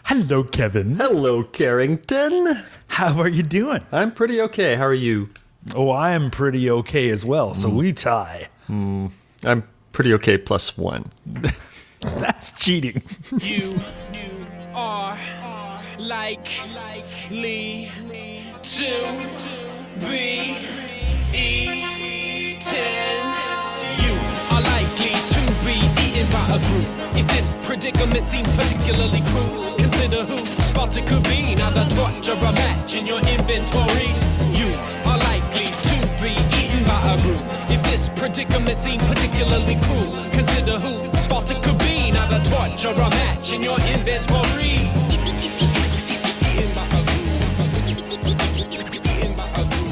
Hello, Kevin. Hello, Carrington. How are you doing? I'm pretty okay. How are you? Oh, I am pretty okay as well, so we tie. I'm pretty okay +1. That's cheating. You are likely to be eaten. You are likely to be eaten by a group. If this predicament seems particularly cruel, consider whose fault it could be. Now the torture a match in your inventory. You are likely to be eaten by a group. If this predicament seems particularly cruel, consider whose fault it could be. Now the torture a match in your inventory. Eaten by a group. Eaten by a group.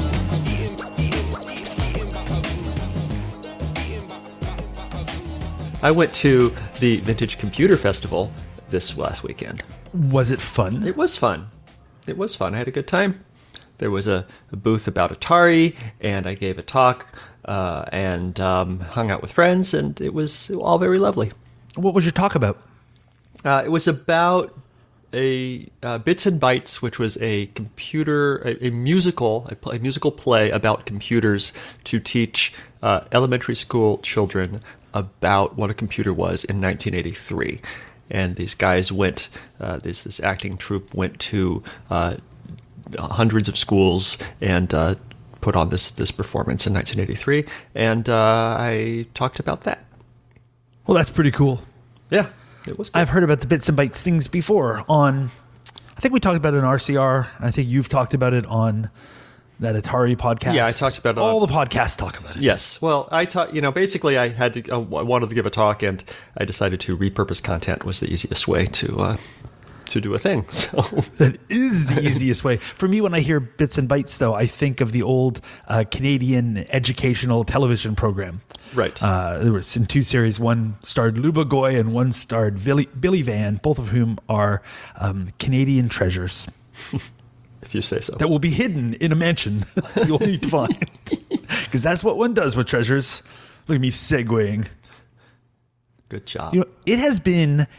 I went to the Vintage Computer Festival this last weekend. Was it fun? It was fun. It was fun. I had a good time. There was a booth about Atari, and I gave a talk and hung out with friends, and it was all very lovely. What was your talk about? It was about a Bits and Bytes, which was a musical play about computers to teach elementary school children about what a computer was in 1983. And these guys went, this acting troupe went to hundreds of schools and put on this performance in 1983. And I talked about that. Well, that's pretty cool. Yeah, it was cool. I've heard about the Bits and Bytes things before on, I think we talked about it in RCR. I think you've talked about it on that Atari podcast. Yeah, I talked about it all the podcasts talk about it. Yes. Well, I taught, basically I had to, I wanted to give a talk, and I decided to repurpose content was the easiest way to do a thing. So that is the easiest way. For me, when I hear Bits and Bytes, though, I think of the old Canadian educational television program. Right. There was in two series. One starred Luba Goy and one starred Billy Van, both of whom are Canadian treasures. If you say so. That will be hidden in a mansion you'll need to find. Because that's what one does with treasures. Look at me segueing. Good job. It has been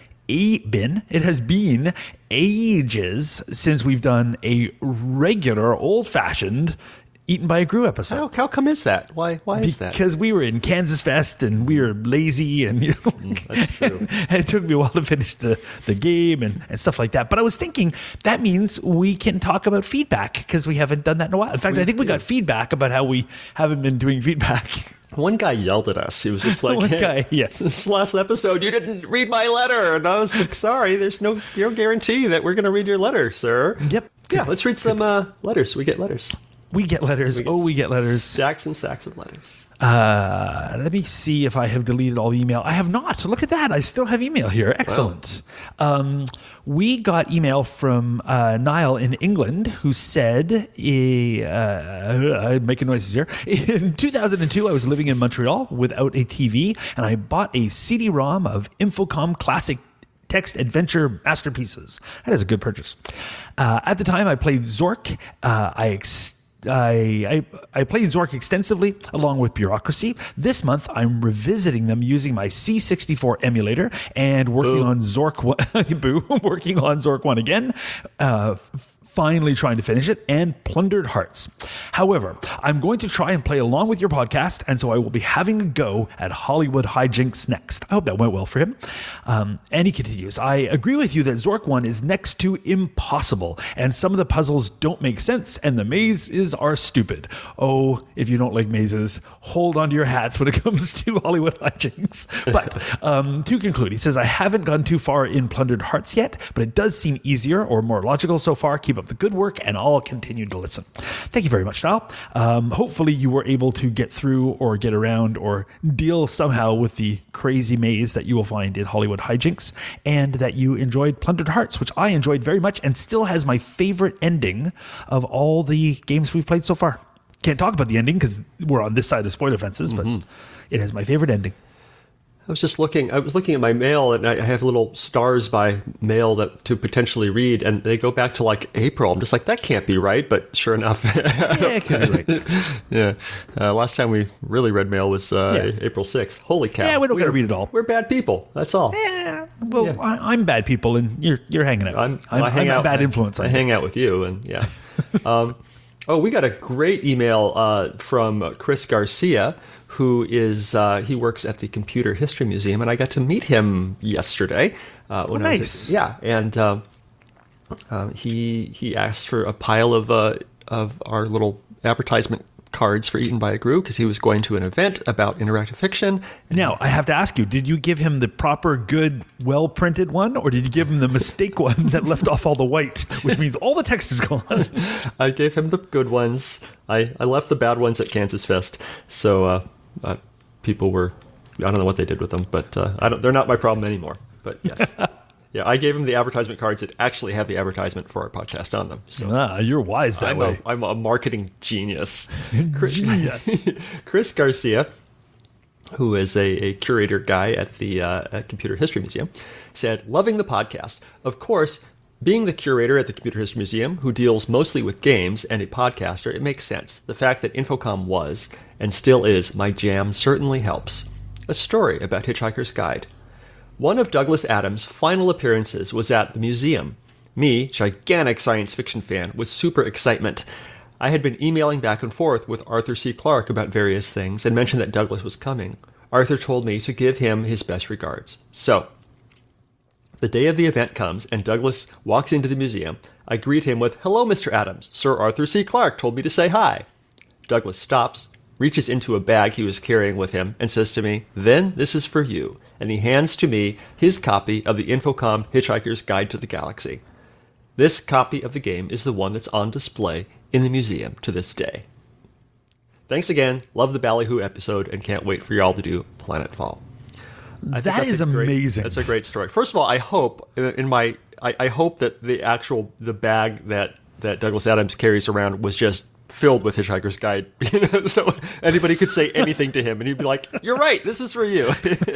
ages since we've done a regular old-fashioned Eaten by a Gru episode. How come is that? Why is that? Because we were in Kansas Fest and we were lazy and that's true. and it took me a while to finish the game and stuff like that. But I was thinking that means we can talk about feedback because we haven't done that in a while. In fact, I think we got feedback about how we haven't been doing feedback. One guy yelled at us. He was just like, One guy, yes. This last episode, you didn't read my letter. And I was like, sorry, there's no guarantee that we're going to read your letter, sir. Yep. Yeah, let's read some letters. We get letters. We get letters. We get letters. Stacks and stacks of letters. Let me see if I have deleted all the email. I have not. Look at that. I still have email here. Excellent. Wow. We got email from Niall in England who said, I'm making noises here. In 2002, I was living in Montreal without a TV, and I bought a CD-ROM of Infocom Classic text adventure masterpieces. That is a good purchase. At the time, I played Zork. I played Zork extensively along with Bureaucracy. This month, I'm revisiting them using my C64 emulator and working on Zork 1, working on Zork 1 again. Finally trying to finish it, and Plundered Hearts. However, I'm going to try and play along with your podcast, and so I will be having a go at Hollywood Hijinks next. I hope that went well for him. And he continues, I agree with you that Zork 1 is next to impossible, and some of the puzzles don't make sense, and the mazes are stupid. Oh, if you don't like mazes, hold on to your hats when it comes to Hollywood Hijinks. But to conclude, he says, I haven't gone too far in Plundered Hearts yet, but it does seem easier or more logical so far. Keep up the good work, and I'll continue to listen. Thank you very much, Niall. Hopefully you were able to get through or get around or deal somehow with the crazy maze that you will find in Hollywood Hijinks, and that you enjoyed Plundered Hearts, which I enjoyed very much and still has my favorite ending of all the games we've played so far. Can't talk about the ending because we're on this side of spoiler fences, but it has my favorite ending. I was looking at my mail, and I have little stars by mail that to potentially read, and they go back to like April. I'm just like, that can't be right, but sure enough. Yeah, it could be right. Yeah. Last time we really read mail was April 6th. Holy cow. Yeah, we don't got to read it all. We're bad people. That's all. Yeah, well, I'm bad people, and you're hanging out. I'm a bad influence. I hang out with you, and yeah. We got a great email from Chris Garcia, who is he works at the Computer History Museum, and I got to meet him yesterday. Nice. And he asked for a pile of our little advertisement cards for Eaten by a Gru because he was going to an event about interactive fiction. Now, I have to ask you, did you give him the proper, good, well-printed one, or did you give him the mistake one that left off all the white, which means all the text is gone? I gave him the good ones. I left the bad ones at Kansas Fest. So people were, I don't know what they did with them, but they're not my problem anymore. But yes. Yeah, I gave him the advertisement cards that actually have the advertisement for our podcast on them. So you're wise that way. I'm a marketing genius. Genius. Chris Garcia, who is a curator guy at the Computer History Museum, said, loving the podcast. Of course, being the curator at the Computer History Museum, who deals mostly with games, and a podcaster, it makes sense. The fact that Infocom was, and still is, my jam certainly helps. A story about Hitchhiker's Guide. One of Douglas Adams' final appearances was at the museum. Me, gigantic science fiction fan, with super excitement. I had been emailing back and forth with Arthur C. Clarke about various things and mentioned that Douglas was coming. Arthur told me to give him his best regards. So, the day of the event comes and Douglas walks into the museum. I greet him with, "Hello, Mr. Adams. Sir Arthur C. Clarke told me to say hi." Douglas stops, reaches into a bag he was carrying with him, and says to me, "Then this is for you." And he hands to me his copy of the Infocom Hitchhiker's Guide to the Galaxy. This copy of the game is the one that's on display in the museum to this day. Thanks again. Love the Ballyhoo episode and can't wait for y'all to do Planetfall. That is amazing. That's a great story. First of all, I hope I hope that the bag that Douglas Adams carries around was just filled with Hitchhiker's Guide, so anybody could say anything to him, and he'd be like, "You're right. This is for you."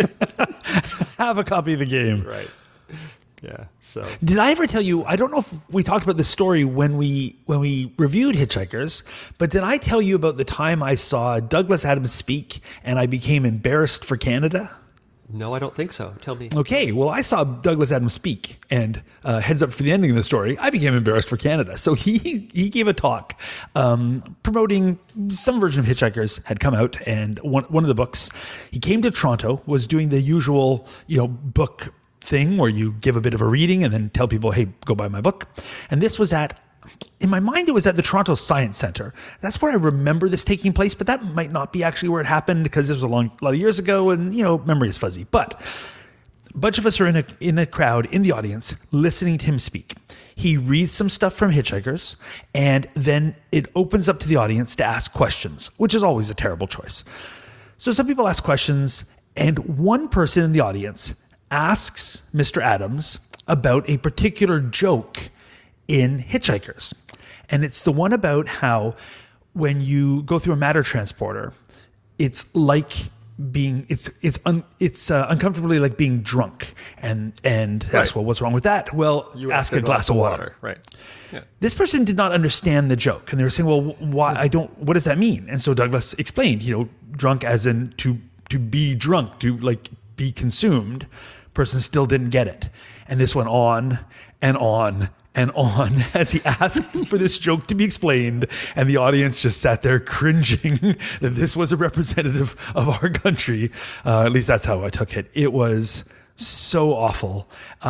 Have a copy of the game. Right. Yeah. So did I ever tell you? I don't know if we talked about this story when we reviewed Hitchhikers, but did I tell you about the time I saw Douglas Adams speak and I became embarrassed for Canada? No, I don't think so. Tell me. Okay, well, I saw Douglas Adams speak, and heads up for the ending of the story, I became embarrassed for Canada. So he gave a talk promoting some version of Hitchhikers had come out, and one of the books. He came to Toronto, was doing the usual book thing where you give a bit of a reading and then tell people, hey, go buy my book. And this was in my mind, it was at the Toronto Science Centre. That's where I remember this taking place, but that might not be actually where it happened because it was a lot of years ago, and memory is fuzzy. But a bunch of us are in a crowd in the audience listening to him speak. He reads some stuff from Hitchhikers, and then it opens up to the audience to ask questions, which is always a terrible choice. So some people ask questions, and one person in the audience asks Mr. Adams about a particular joke in Hitchhikers. And it's the one about how when you go through a matter transporter, it's like being uncomfortably like being drunk. And that's, well, what's wrong with that? Well, you ask a glass of water. Right. Yeah. This person did not understand the joke, and they were saying, well, why what does that mean? And so Douglas explained, drunk as in to be drunk, to like be consumed. Person still didn't get it. And this went on and on and on as he asked for this joke to be explained, and the audience just sat there cringing that this was a representative of our country. At least that's how I took it. It was so awful.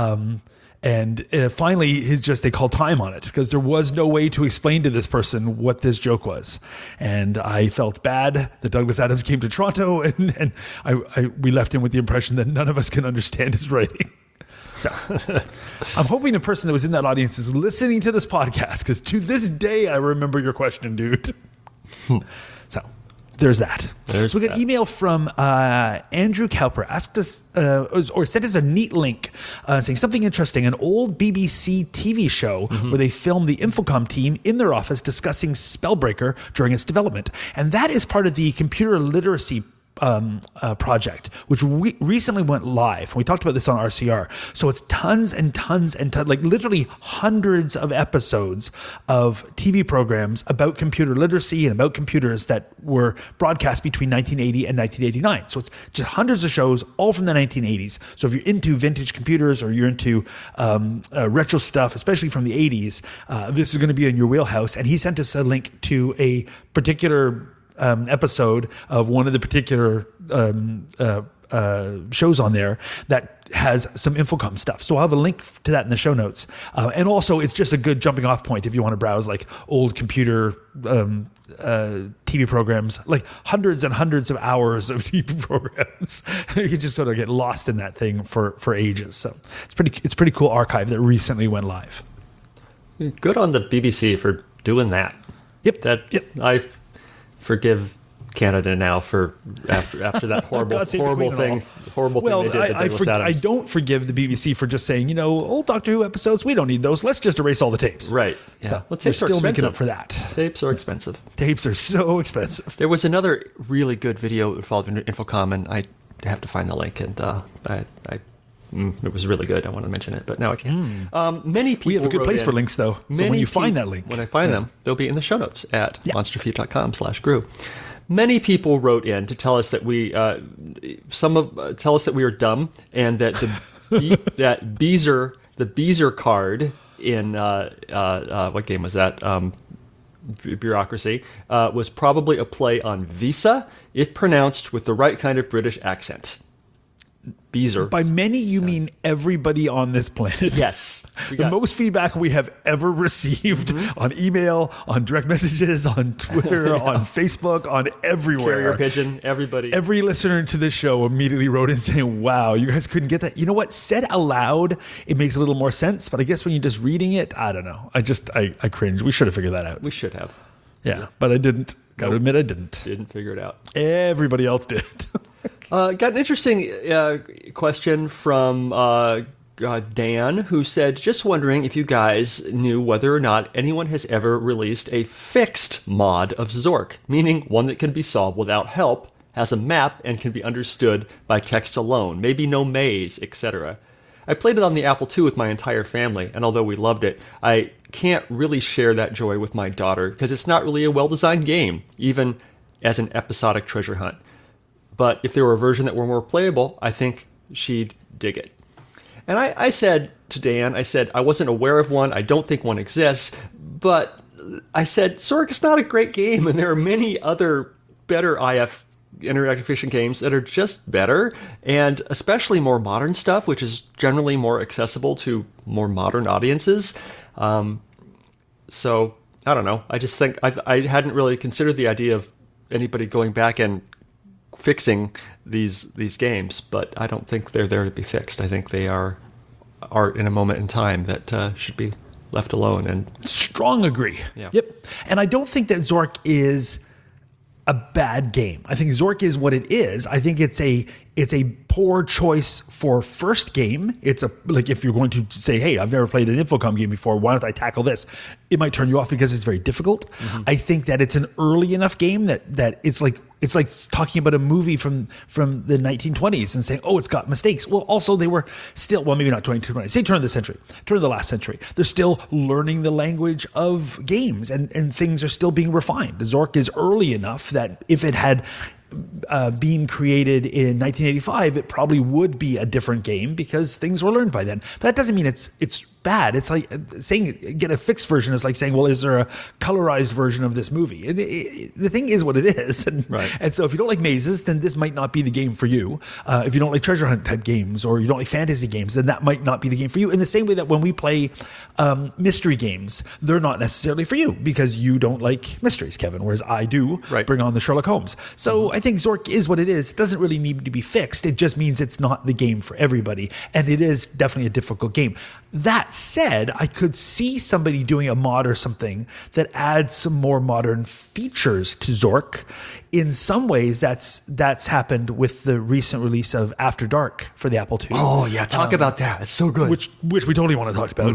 And finally, they called time on it because there was no way to explain to this person what this joke was. And I felt bad that Douglas Adams came to Toronto, and we left him with the impression that none of us can understand his writing. So I'm hoping the person that was in that audience is listening to this podcast, because to this day, I remember your question, dude. So there's that. So we got an email from Andrew Cowper, asked us or sent us a neat link saying something interesting, an old BBC TV show where they filmed the Infocom team in their office discussing Spellbreaker during its development. And that is part of the computer literacy project, which we recently went live. We talked about this on RCR. So it's tons and tons and tons, like literally hundreds of episodes of TV programs about computer literacy and about computers that were broadcast between 1980 and 1989. So it's just hundreds of shows, all from the 1980s. So if you're into vintage computers or you're into retro stuff, especially from the 80s, this is going to be in your wheelhouse. And he sent us a link to a particular episode of one of the particular shows on there that has some Infocom stuff. So I'll have a link to that in the show notes. And also, it's just a good jumping off point if you want to browse like old computer TV programs, like hundreds and hundreds of hours of TV programs. You can just sort of get lost in that thing for ages. So it's pretty cool archive that recently went live. Good on the BBC for doing that. Yep. I forgive Canada now for after that horrible thing they did to Douglas Adams. I don't forgive the BBC for just saying, old Doctor Who episodes, we don't need those. Let's just erase all the tapes. Right. Yeah. So well, they're still making up for that. Tapes are expensive. Tapes are so expensive. There was another really good video that involved Infocom, and I have to find the link, and it was really good. I want to mention it, but now I can't. Many people we have a good place for links, though. So when you find that link, when I find them, they'll be in the show notes at monsterfeed.com/grew. Many people wrote in to tell us that tell us that we are dumb, and that that the Beezer card in what game was that? Bureaucracy was probably a play on Visa if pronounced with the right kind of British accent. Beezer. By many, you mean everybody on this planet. Yes. The most feedback we have ever received on email, on direct messages, on Twitter, on Facebook, on everywhere. Carrier pigeon, everybody. Every listener to this show immediately wrote in saying, wow, you guys couldn't get that. You know what? Said aloud, it makes a little more sense. But I guess when you're just reading it, I don't know. I cringe. We should have figured that out. We should have. Yeah, but I didn't. Got to admit I didn't. Didn't figure it out. Everybody else did. Got an interesting question from Dan, who said, just wondering if you guys knew whether or not anyone has ever released a fixed mod of Zork, meaning one that can be solved without help, has a map, and can be understood by text alone, maybe no maze, etc. I played it on the Apple II with my entire family, and although we loved it, I can't really share that joy with my daughter because it's not really a well-designed game, even as an episodic treasure hunt. But if there were a version that were more playable, I think she'd dig it. And I said to Dan, I wasn't aware of one, I don't think one exists, but I said, Zork is not a great game, and there are many other better IF interactive fiction games that are just better, and especially more modern stuff, which is generally more accessible to more modern audiences. So, I don't know. I just think I hadn't really considered the idea of anybody going back and fixing these games, but I don't think they're there to be fixed. I think they are art in a moment in time that should be left alone. And strong agree. Yeah. Yep. And I don't think that Zork is a bad game. I think Zork is what it is. I think it's a poor choice for first game. It's like if you're going to say, hey, I've never played an Infocom game before, why don't I tackle this? It might turn you off because it's very difficult. I think that it's an early enough game that it's like talking about a movie from the 1920s and saying, oh, it's got mistakes. Well, also they were still, well, maybe not 2220s, say turn of the last century. They're still learning the language of games and things are still being refined. Zork is early enough that if it had being created in 1985, it probably would be a different game because things were learned by then. But that doesn't mean it's bad. It's like saying get a fixed version is like saying, well, is there a colorized version of this movie? The thing is what it is. And so if you don't like mazes, then this might not be the game for you. If you don't like treasure hunt type games or you don't like fantasy games, then that might not be the game for you. In the same way that when we play mystery games, they're not necessarily for you because you don't like mysteries, Kevin, whereas I do bring on the Sherlock Holmes. So I think Zork is what it is. It doesn't really need to be fixed. It just means it's not the game for everybody. And it is definitely a difficult game. That That said, I could see somebody doing a mod or something that adds some more modern features to Zork. In some ways, that's happened with the recent release of After Dark for the Apple II. Oh yeah, talk about that. It's so good. Which we totally want to talk about.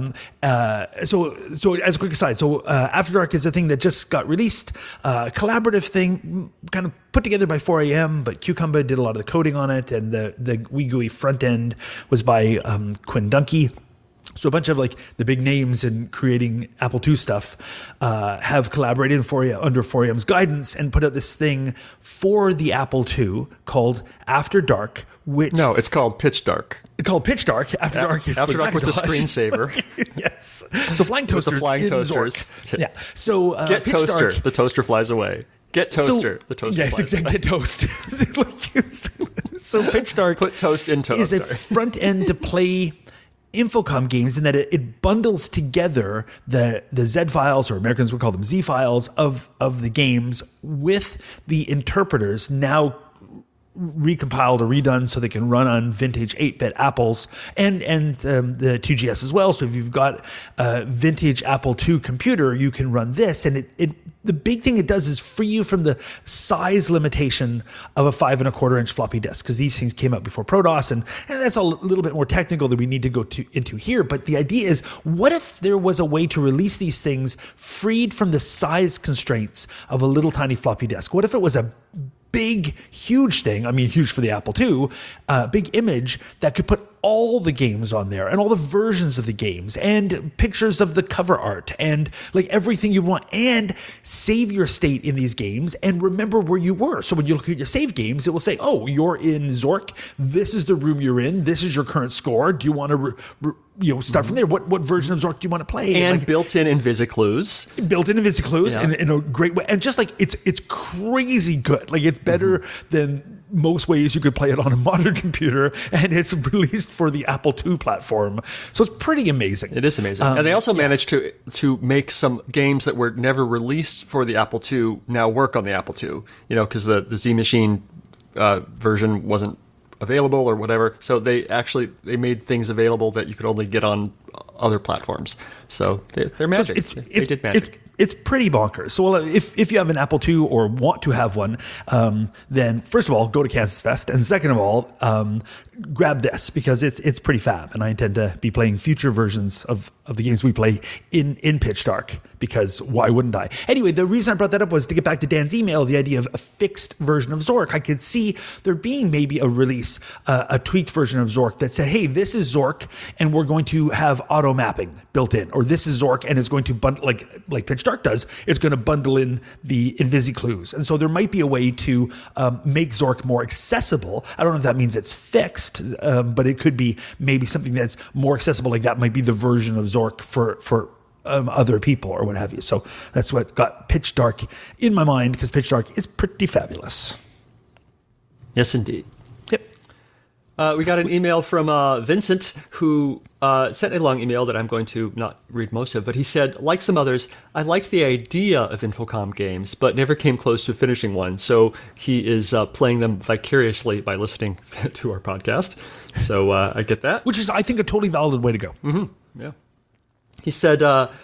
So as a quick aside, After Dark is a thing that just got released, collaborative thing, kind of put together by 4AM, but Cucumber did a lot of the coding on it, and the WeGUI front end was by Quinn Dunkey. So a bunch of like the big names in creating Apple II stuff have collaborated under 4AM's guidance and put out this thing for the Apple II called After Dark, which... No, it's called Pitch Dark. It's called Pitch Dark. After Dark is After for Dark was a Macintosh. screensaver. Yes. So flying toasters. The flying in toasters. Zork. Yeah. So Get Pitch toaster. Dark, The toaster flies away. Get toaster. The toaster yes, flies exactly. away. Get toast. So Pitch Dark Put toast in toast. is a Sorry. front end to play Infocom games in that it bundles together the Z files, or Americans would call them Z files, of the games with the interpreters now recompiled or redone so they can run on vintage 8-bit Apples and the 2GS as well. So if you've got a vintage Apple II computer, you can run this. And the big thing it does is free you from the size limitation of a 5.25-inch floppy disk, because these things came out before ProDOS, and that's a little bit more technical than we need to go into here. But the idea is, what if there was a way to release these things freed from the size constraints of a little tiny floppy disk? What if it was a big, huge thing, I mean, huge for the Apple II, big image that could put all the games on there and all the versions of the games and pictures of the cover art and like everything you want, and save your state in these games and remember where you were. So when you look at your save games, it will say, oh, you're in Zork. This is the room you're in. This is your current score. Do you want to start from there? What version of Zork do you want to play? And like, built-in InvisiClues. Built-in InvisiClues Yeah. in a great way. And just like, it's crazy good. Like, it's better than most ways you could play it on a modern computer, and it's released for the Apple II platform. So it's pretty amazing. It is amazing. And they also managed to make some games that were never released for the Apple II now work on the Apple II, because the Z Machine version wasn't available or whatever. So they made things available that you could only get on other platforms. So they're magic. They did magic. It's pretty bonkers. So if you have an Apple II or want to have one, then first of all, go to Kansas Fest. And second of all, grab this, because it's pretty fab. And I intend to be playing future versions of the games we play in Pitch Dark, because why wouldn't I? Anyway, the reason I brought that up was to get back to Dan's email, the idea of a fixed version of Zork. I could see there being maybe a release, a tweaked version of Zork that said, hey, this is Zork, and we're going to have auto mapping built in, or this is Zork, and it's going to bundle, like Pitch Dark does, it's going to bundle in the InvisiClues. And so there might be a way to make Zork more accessible. I don't know if that means it's fixed, but it could be maybe something that's more accessible, like that might be the version of Zork for other people or what have you. So that's what got Pitch Dark in my mind, because Pitch Dark is pretty fabulous. Yes, indeed. Yep. We got an email from Vincent, who sent a long email that I'm going to not read most of, but he said, like some others, I liked the idea of Infocom games, but never came close to finishing one. So he is playing them vicariously by listening to our podcast. So I get that. Which is, I think, a totally valid way to go. Mm-hmm. Yeah. He said,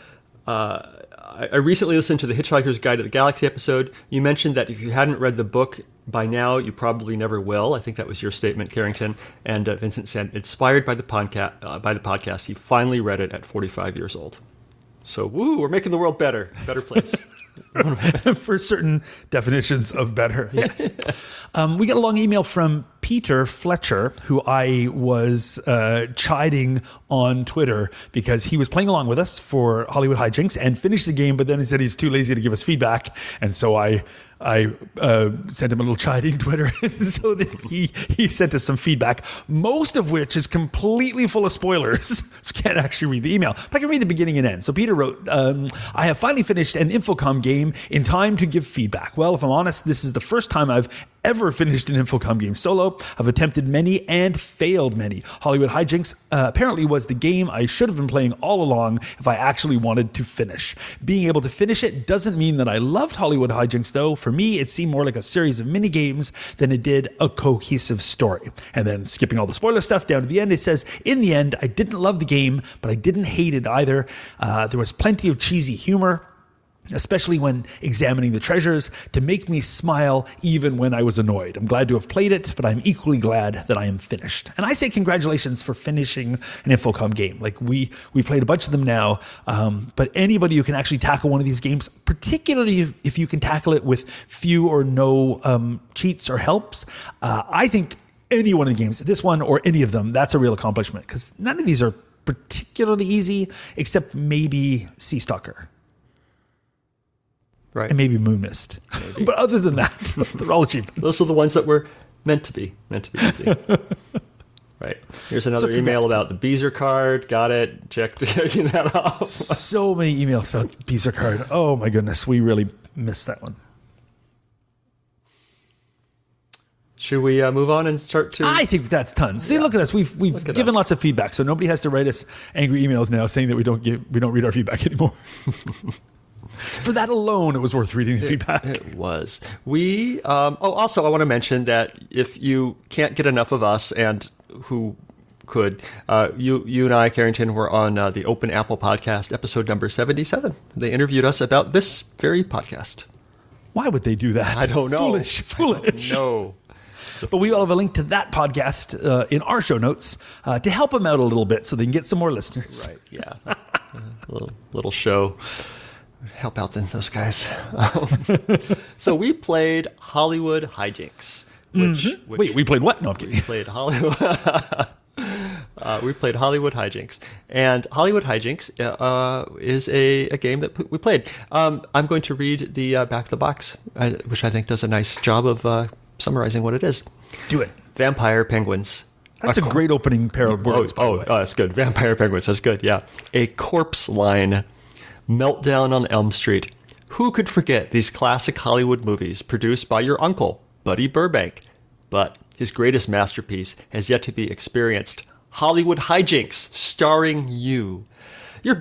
I recently listened to the Hitchhiker's Guide to the Galaxy episode. You mentioned that if you hadn't read the book by now, you probably never will. I think that was your statement, Carrington. And Vincent said, inspired by the podcast, he finally read it at 45 years old. So, woo, we're making the world better. Better place. For certain definitions of better, yes. We got a long email from Peter Fletcher, who I was chiding on Twitter because he was playing along with us for Hollywood Hijinks and finished the game, but then he said he's too lazy to give us feedback. And so I sent him a little chiding Twitter so that he sent us some feedback, most of which is completely full of spoilers. So you can't actually read the email, but I can read the beginning and end. So Peter wrote, I have finally finished an Infocom game in time to give feedback. Well, if I'm honest, this is the first time I've ever finished an Infocom game solo. I've attempted many and failed many. Hollywood Hijinks apparently was the game I should have been playing all along if I actually wanted to finish. Being able to finish it doesn't mean that I loved Hollywood Hijinks, though. For me, it seemed more like a series of mini games than it did a cohesive story. And then skipping all the spoiler stuff down to the end, it says, in the end, I didn't love the game, but I didn't hate it either. There was plenty of cheesy humor, especially when examining the treasures, to make me smile even when I was annoyed. I'm glad to have played it, but I'm equally glad that I am finished. And I say congratulations for finishing an Infocom game. Like we've played a bunch of them now, but anybody who can actually tackle one of these games, particularly if you can tackle it with few or no cheats or helps, I think any one of the games, this one or any of them, that's a real accomplishment, because none of these are particularly easy, except maybe Sea Stalker. Right. And maybe Moon Mist. But other than that, they're all achievements. Those are the ones that were meant to be easy. Right. Here's another email about the Beezer card. Got it. Checked that off. So many emails about the Beezer card. Oh my goodness, we really missed that one. Should we move on and start to... I think that's tons. See, look at us. We've given lots of feedback, so nobody has to write us angry emails now saying that we don't read our feedback anymore. For that alone, it was worth reading the feedback. It was. We also I want to mention that if you can't get enough of us, and who could, you and I, Carrington, were on the Open Apple podcast, episode number 77. They interviewed us about this very podcast. Why would they do that? I don't know. Foolish. No. But we will have a link to that podcast in our show notes to help them out a little bit so they can get some more listeners. Right, yeah. little show. Help out then those guys. So we played Hollywood Hijinks. Wait, we played what? No, I'm kidding. We played Hollywood. We played Hollywood Hijinks, and Hollywood Hijinks is a game that we played. I'm going to read the back of the box, which I think does a nice job of summarizing what it is. Do it. Vampire penguins. That's a great opening pair of words. That's good. Vampire penguins. That's good. Yeah. A corpse line. Meltdown on Elm Street. Who could forget these classic Hollywood movies produced by your uncle, Buddy Burbank? But his greatest masterpiece has yet to be experienced. Hollywood Hijinks, starring you. Your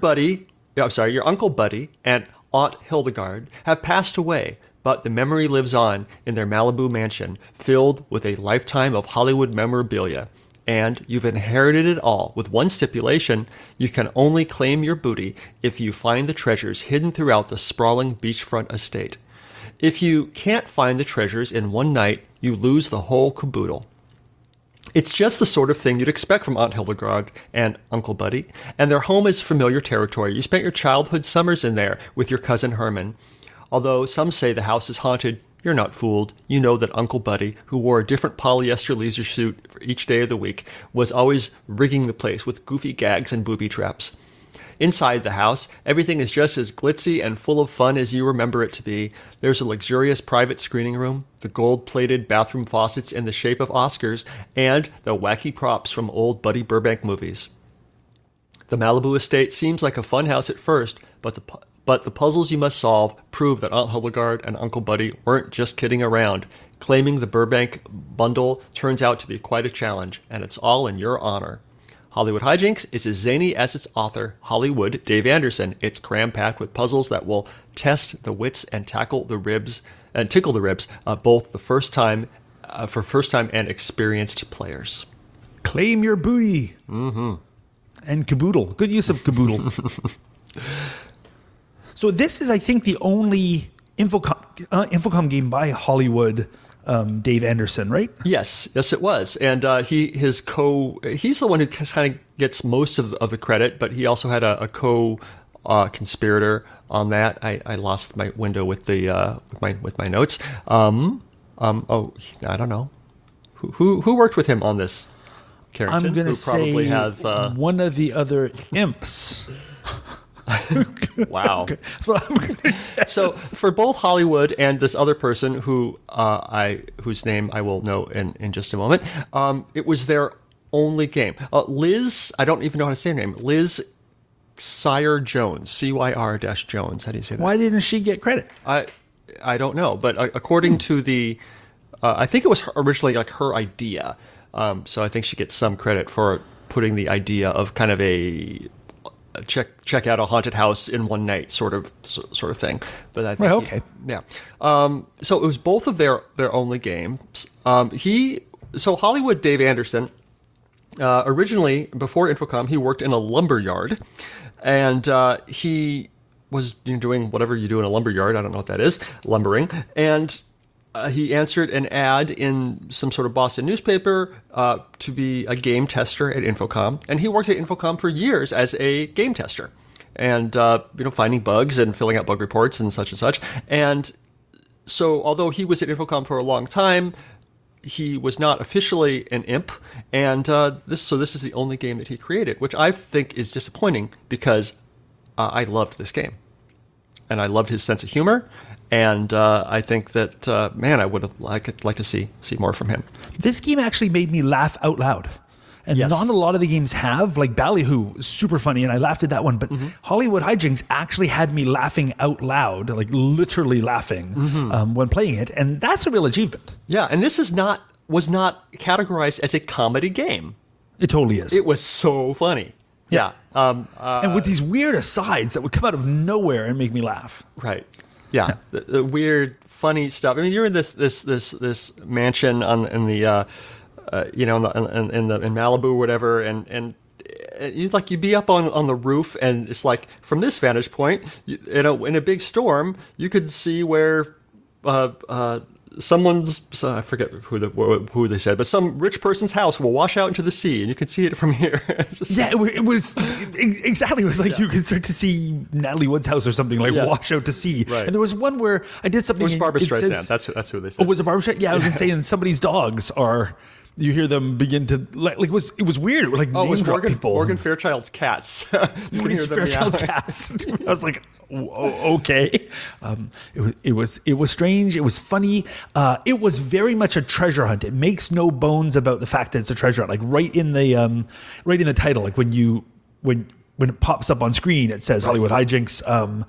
Uncle Buddy and Aunt Hildegard have passed away, but the memory lives on in their Malibu mansion, filled with a lifetime of Hollywood memorabilia. And you've inherited it all, with one stipulation: you can only claim your booty if you find the treasures hidden throughout the sprawling beachfront estate. If you can't find the treasures in one night, you lose the whole caboodle. It's just the sort of thing you'd expect from Aunt Hildegard and Uncle Buddy, and their home is familiar territory. You spent your childhood summers in there with your cousin Herman. Although some say the house is haunted, you're not fooled. You know that Uncle Buddy, who wore a different polyester leisure suit for each day of the week, was always rigging the place with goofy gags and booby traps. Inside the house, everything is just as glitzy and full of fun as you remember it to be. There's a luxurious private screening room, the gold-plated bathroom faucets in the shape of Oscars, and the wacky props from old Buddy Burbank movies. The Malibu estate seems like a fun house at first, but the puzzles you must solve prove that Aunt Hildegard and Uncle Buddy weren't just kidding around. Claiming the Burbank bundle turns out to be quite a challenge, and it's all in your honor. Hollywood Hijinks is as zany as its author, Hollywood Dave Anderson. It's cram-packed with puzzles that will test the wits and tickle the ribs, both for first time and experienced players. Claim your booty. Mm-hmm. And caboodle. Good use of caboodle. So this is, I think, the only Infocom game by Hollywood Dave Anderson, right? Yes, it was, and he's the one who kind of gets most of the credit, but he also had a conspirator on that. I lost my window with the with my notes. I don't know who worked with him on this. Carrington, I'm going to say have one of the other imps. Wow. Okay. That's what I'm going to say. So for both Hollywood and this other person whose name I will know in just a moment, it was their only game. Liz, I don't even know how to say her name. Liz Cyr Jones, Cyr-Jones. How do you say that? Why didn't she get credit? I don't know, but according to the I think it was originally like her idea. So I think she gets some credit for putting the idea of kind of a check out a haunted house in one night sort of thing. But I think Right, okay. yeah. So it was both of their only games. So Hollywood Dave Anderson, originally before Infocom, he worked in a lumber yard, and he was doing whatever you do in a lumber yard. I don't know what that is, lumbering, and he answered an ad in some sort of Boston newspaper to be a game tester at Infocom, and he worked at Infocom for years as a game tester, and finding bugs and filling out bug reports and such. And so, although he was at Infocom for a long time, he was not officially an imp, and this is the only game that he created, which I think is disappointing because I loved this game, and I loved his sense of humor. And I think that, I would have like to see more from him. This game actually made me laugh out loud. And Yes. not a lot of the games have. Like Ballyhoo is super funny, and I laughed at that one. But Hollywood Hijinks actually had me laughing out loud, like literally laughing when playing it. And that's a real achievement. Yeah, and this was not categorized as a comedy game. It totally is. It was so funny. Yeah. And with these weird asides that would come out of nowhere and make me laugh. Right. Yeah. The weird, funny stuff. I mean, you're in this mansion in Malibu or whatever, and you'd be up on the roof, and it's like from this vantage point, in a big storm, you could see where someone's, I forget who they said, but some rich person's house will wash out into the sea, and you can see it from here. It was exactly. It was like you could start to see Natalie Wood's house or something like wash out to sea. Right. And there was one where I did something. It was Barbara and Streisand. says- That's who they said. Oh, was it Barbara Streisand? Yeah, I was going to say, and somebody's dogs are. You hear them begin to like. It was weird. It was like Oh, it was name drop Morgan, people. Morgan Fairchild's cats. You can Morgan hear them Fairchild's meow. cats. I was like, okay. It was strange. It was funny. It was very much a treasure hunt. It makes no bones about the fact that it's a treasure hunt. Like right in the title, like when it pops up on screen, it says Hollywood Hijinks,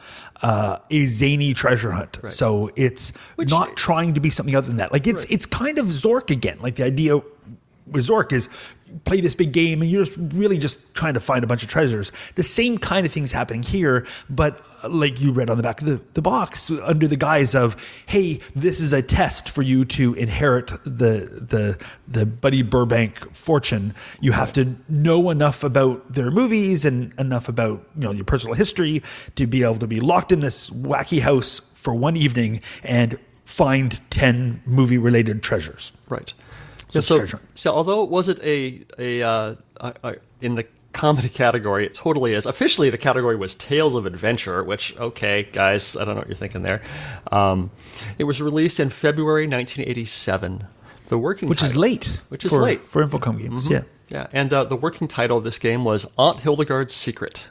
a zany treasure hunt. Right. So it's not trying to be something other than that. Like it's kind of Zork again. Like the idea with Zork is play this big game and you're really just trying to find a bunch of treasures. The same kind of things happening here, but like you read on the back of the box, under the guise of, hey, this is a test for you to inherit the Buddy Burbank fortune. You have to know enough about their movies and enough about your personal history to be able to be locked in this wacky house for one evening and find 10 movie related treasures. Right. So, So although it wasn't a in the comedy category, it totally is. Officially, the category was Tales of Adventure, which, okay, guys, I don't know what you're thinking there. It was released in February 1987. The working which is title, late. Which is for, late. for Infocom games. Yeah. Yeah, and the working title of this game was Aunt Hildegard's Secret.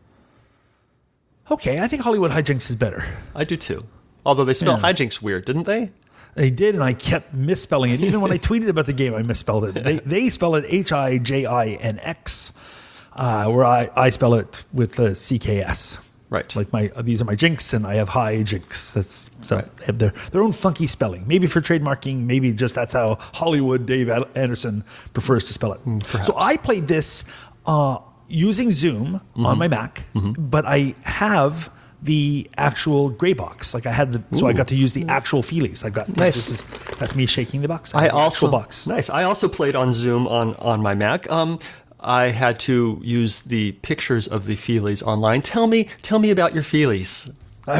Okay, I think Hollywood Hijinks is better. I do too. Although they spelled hijinks weird, didn't they? They did, and I kept misspelling it. Even when I tweeted about the game, I misspelled it. They spell it Hijinx, where I spell it with the CKS. Right. Like these are my jinx, and I have high jinx. That's so they have their own funky spelling. Maybe for trademarking, maybe just that's how Hollywood Dave Anderson prefers to spell it. So I played this using Zoom on my Mac, but I have the actual gray box. Like I had so I got to use the actual feelies. I got Nice. That's me shaking the box. I have the also actual box. Nice. I also played on Zoom on my Mac. I had to use the pictures of the feelies online. Tell me about your feelies.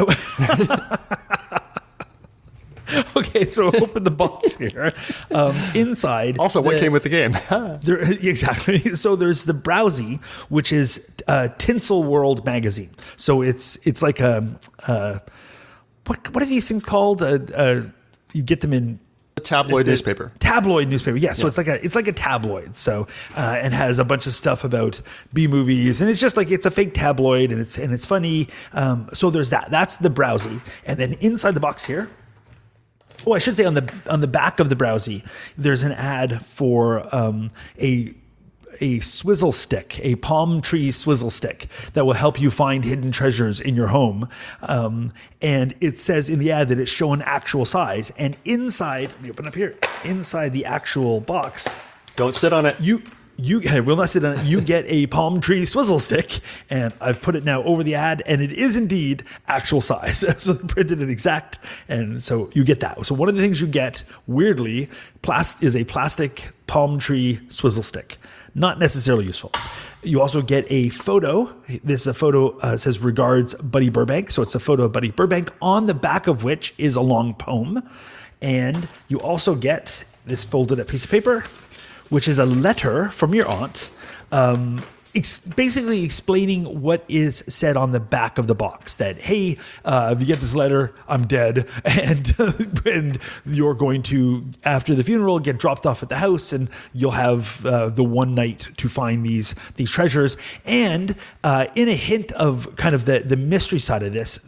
Okay, so open the box here. Inside, Also, what came with the game? there, exactly. So there's the Browsy, which is Tinsel World magazine. So it's like what are these things called? You get them in A tabloid newspaper. Tabloid newspaper, yeah. So it's like a tabloid. So and has a bunch of stuff about B movies, and it's just like it's a fake tabloid, and it's funny. So there's that. That's the Browsy, and then inside the box here. Oh, I should say on the back of the Browsy, there's an ad for a swizzle stick, a palm tree swizzle stick that will help you find hidden treasures in your home. And it says in the ad that it's shown actual size. And inside, let me open up here, inside the actual box, Don't sit on it. you I will not sit on it. You get a palm tree swizzle stick, and I've put it now over the ad, and it is indeed actual size. So they printed it exact, and so you get that. So one of the things you get, weirdly, is a plastic palm tree swizzle stick. Not necessarily useful. You also get a photo. This is a photo, says regards Buddy Burbank. So it's a photo of Buddy Burbank, on the back of which is a long poem. And you also get this folded up piece of paper, which is a letter from your aunt, basically explaining what is said on the back of the box. That, hey, if you get this letter, I'm dead, and you're going to, after the funeral, get dropped off at the house, and you'll have the one night to find these treasures. And in a hint of kind of the mystery side of this,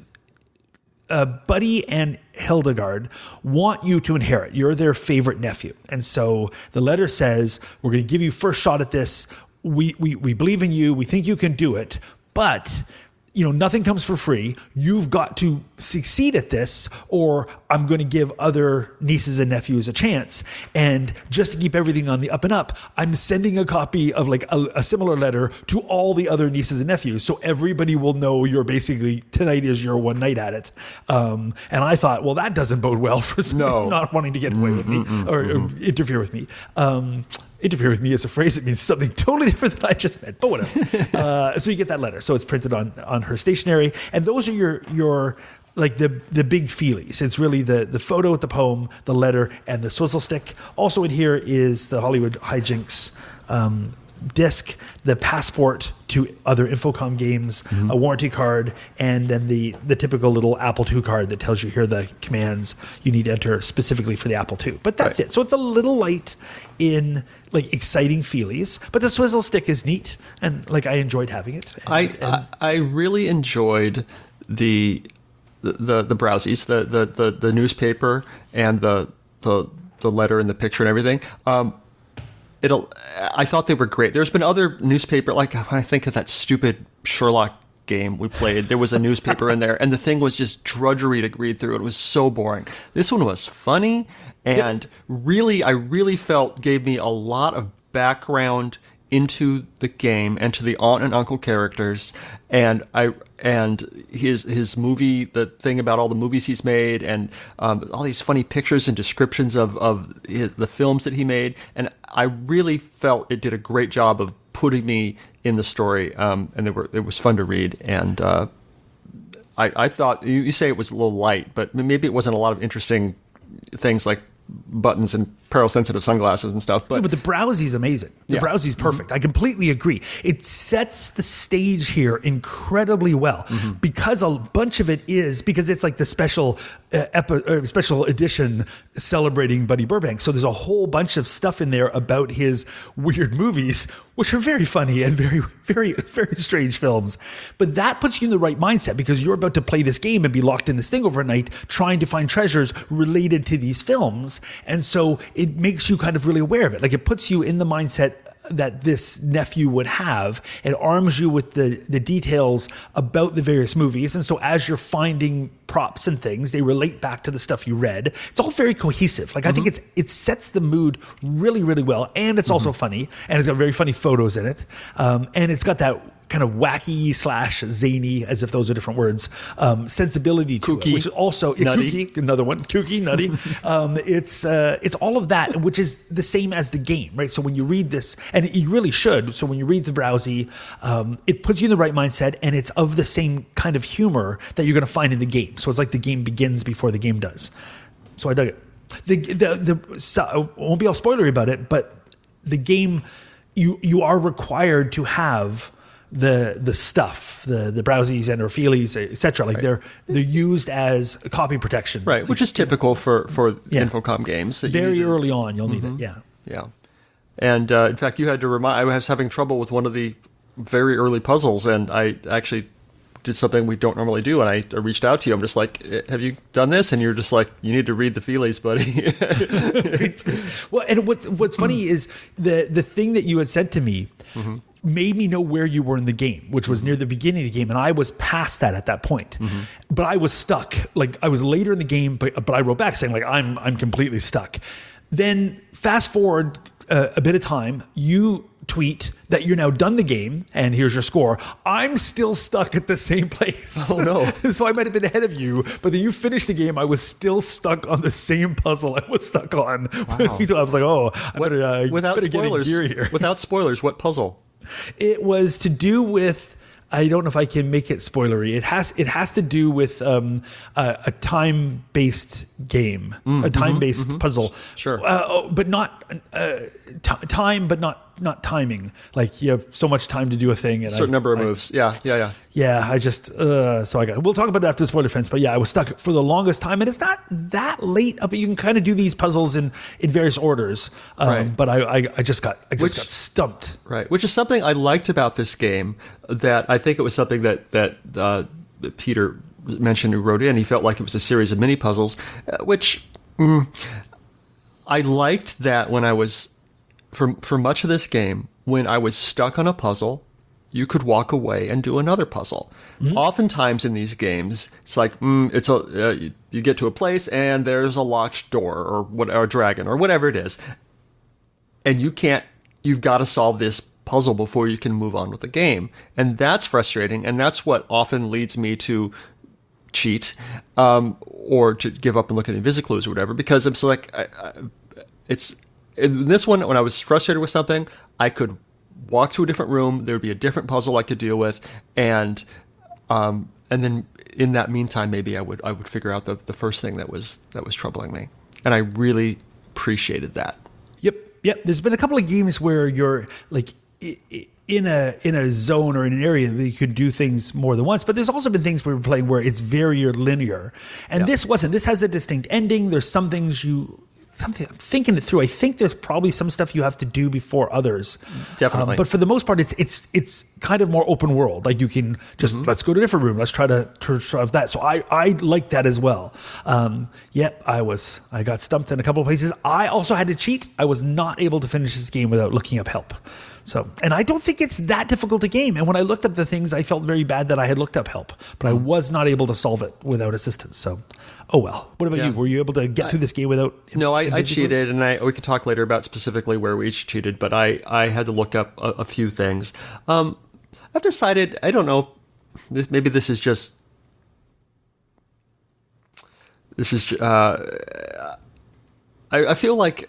Buddy and Hildegard want you to inherit. You're their favorite nephew. And so the letter says, we're going to give you first shot at this. We believe in you. We think you can do it. But, nothing comes for free. You've got to succeed at this, or I'm going to give other nieces and nephews a chance. And just to keep everything on the up and up, I'm sending a copy of like a similar letter to all the other nieces and nephews. So everybody will know you're basically, tonight is your one night at it. And I thought, well, that doesn't bode well for somebody not wanting to get away with me or interfere with me. Interfere with me is a phrase that means something totally different than I just meant, but whatever. So you get that letter. So it's printed on her stationery, and those are your like the big feelies. It's really the photo with the poem, the letter, and the swizzle stick. Also in here is the Hollywood Hijinks disc, the passport to other Infocom games, a warranty card, and then the typical little Apple II card that tells you here are the commands you need to enter specifically for the Apple II. But that's it. So it's a little light in like exciting feelies, but the swizzle stick is neat, and like I enjoyed having it. I really enjoyed the browsies, the newspaper, and the letter and the picture and everything. I thought they were great. There's been other newspaper, like when I think of that stupid Sherlock game we played, there was a newspaper in there, and the thing was just drudgery to read through. It was so boring. This one was funny, and I really felt gave me a lot of background into the game and to the aunt and uncle characters, and his movie, the thing about all the movies he's made, and all these funny pictures and descriptions of the films that he made, and I really felt it did a great job of putting me in the story, and it was fun to read, and I thought you say it was a little light, but maybe it wasn't a lot of interesting things like buttons and peril sensitive sunglasses and stuff, but the browsie's amazing. The browsie's perfect. I completely agree. It sets the stage here incredibly well, because a bunch of it is because it's like the special special edition celebrating Buddy Burbank. So there's a whole bunch of stuff in there about his weird movies, which are very funny and very, very, very strange films. But that puts you in the right mindset, because you're about to play this game and be locked in this thing overnight trying to find treasures related to these films. And so it makes you kind of really aware of it. Like, it puts you in the mindset that this nephew would have. It arms you with the details about the various movies. And so as you're finding props and things, they relate back to the stuff you read. It's all very cohesive. Like, I think it sets the mood really, really well. And it's also funny. And it's got very funny photos in it. And it's got that kind of wacky / zany, as if those are different words, sensibility to kooky, it, which is also nutty. Kooky, another one, kooky, nutty. It's all of that, which is the same as the game, right? So when you read this, and you really should, so when you read the browsie, it puts you in the right mindset, and it's of the same kind of humor that you're going to find in the game. So it's like the game begins before the game does. So I dug it. So I won't be all spoilery about it, but the game, you are required to have the stuff, the browsies and or feelies, etc. Like they're used as copy protection, right? Which is typical for Infocom games. Very early on, you'll need it. Yeah. And in fact, you had to remind. I was having trouble with one of the very early puzzles, and I actually did something we don't normally do, and I reached out to you. I'm just like, have you done this? And you're just like, you need to read the feelies, buddy. Well, and what's funny is the thing that you had said to me made me know where you were in the game, which was near the beginning of the game, and I was past that at that point. But I was stuck. Like I was later in the game, but I wrote back saying like I'm completely stuck. Then fast forward a bit of time, you tweet that you're now done the game and here's your score. I'm still stuck at the same place. Oh no. So I might have been ahead of you, but then you finished the game. I was still stuck on the same puzzle I was stuck on. Wow. I was like, oh, I better without get in spoilers, gear here. Without spoilers, what puzzle? It was to do with, I don't know if I can make it spoilery. It has to do with a time-based game, a time-based puzzle. Sure. But not time, but not timing. Like you have so much time to do a thing. And Certain number of moves. Yeah. Yeah, I just we'll talk about it after the spoiler fence. But yeah, I was stuck for the longest time, and it's not that late. But you can kind of do these puzzles in various orders. Right. But I just got stumped. Right, which is something I liked about this game. That I think it was something that Peter mentioned, who wrote in. He felt like it was a series of mini puzzles, which I liked that when I was for much of this game, when I was stuck on a puzzle, you could walk away and do another puzzle. Oftentimes in these games, it's like you get to a place and there's a locked door or a dragon or whatever it is, and you've got to solve this puzzle before you can move on with the game, and that's frustrating, and that's what often leads me to cheat or to give up and look at Invisiclues or whatever, because I'm so like it's in this one, when I was frustrated with something, I could walk to a different room. There would be a different puzzle I could deal with, and then in that meantime, maybe I would figure out the first thing that was troubling me, and I really appreciated that. Yep. There's been a couple of games where you're like in a zone or in an area that you could do things more than once, but there's also been things we were playing where it's very linear, and this wasn't. This has a distinct ending. There's some things I'm thinking it through. I think there's probably some stuff you have to do before others. Definitely. But for the most part, it's kind of more open world. Like you can just, let's go to a different room. Let's try to solve that. So I like that as well. I got stumped in a couple of places. I also had to cheat. I was not able to finish this game without looking up help. So, and I don't think it's that difficult a game. And when I looked up the things, I felt very bad that I had looked up help, but I was not able to solve it without assistance. So, oh well. What about you? Were you able to get through this game without? No, I cheated, and we could talk later about specifically where we each cheated, but I had to look up a few things. I've decided, I don't know, maybe this is I feel like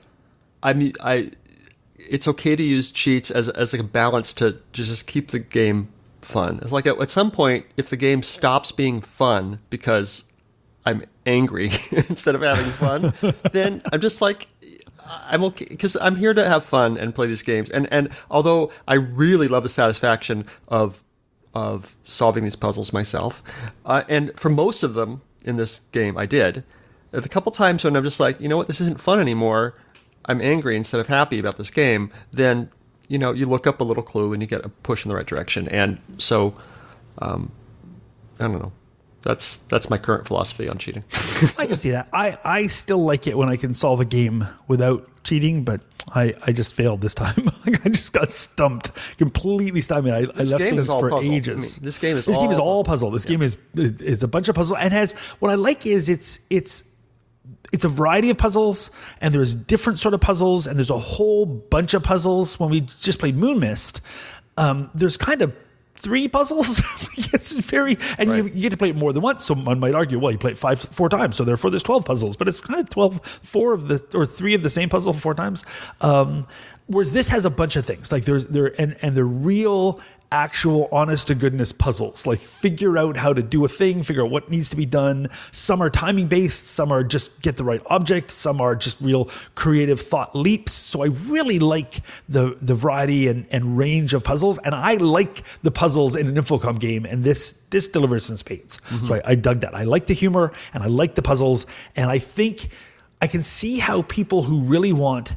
it's okay to use cheats as like a balance to just keep the game fun. It's like at some point, if the game stops being fun because I'm angry instead of having fun, then I'm just like, I'm okay, because I'm here to have fun and play these games. And although I really love the satisfaction of solving these puzzles myself, and for most of them in this game I did, the couple times when I'm just like, you know what, this isn't fun anymore, I'm angry instead of happy about this game, then, you know, you look up a little clue and you get a push in the right direction. And so, I don't know. That's my current philosophy on cheating. I can see that. I still like it when I can solve a game without cheating, but I just failed this time. Like I just got stumped, completely stumped. I left things for puzzle. ages. I mean, this game is all puzzle. This game is a bunch of puzzle, and has what I like is it's a variety of puzzles, and there's different sort of puzzles, and there's a whole bunch of puzzles. When we just played Moon Mist, there's kind of 3 puzzles. It's very, and right. you get to play it more than once. So one might argue, well, you play it 4 times, so therefore there's 12 puzzles. But it's kind of 3 of the same puzzle 4 times. Whereas this has a bunch of things, like they're real, actual, honest to goodness puzzles. Like figure out how to do a thing, figure out what needs to be done. Some are timing based, some are just get the right object, some are just real creative thought leaps. So I really like the variety and range of puzzles, and I like the puzzles in an Infocom game, and this delivers in spades. So I dug that. I like the humor and I like the puzzles, and I think I can see how people who really want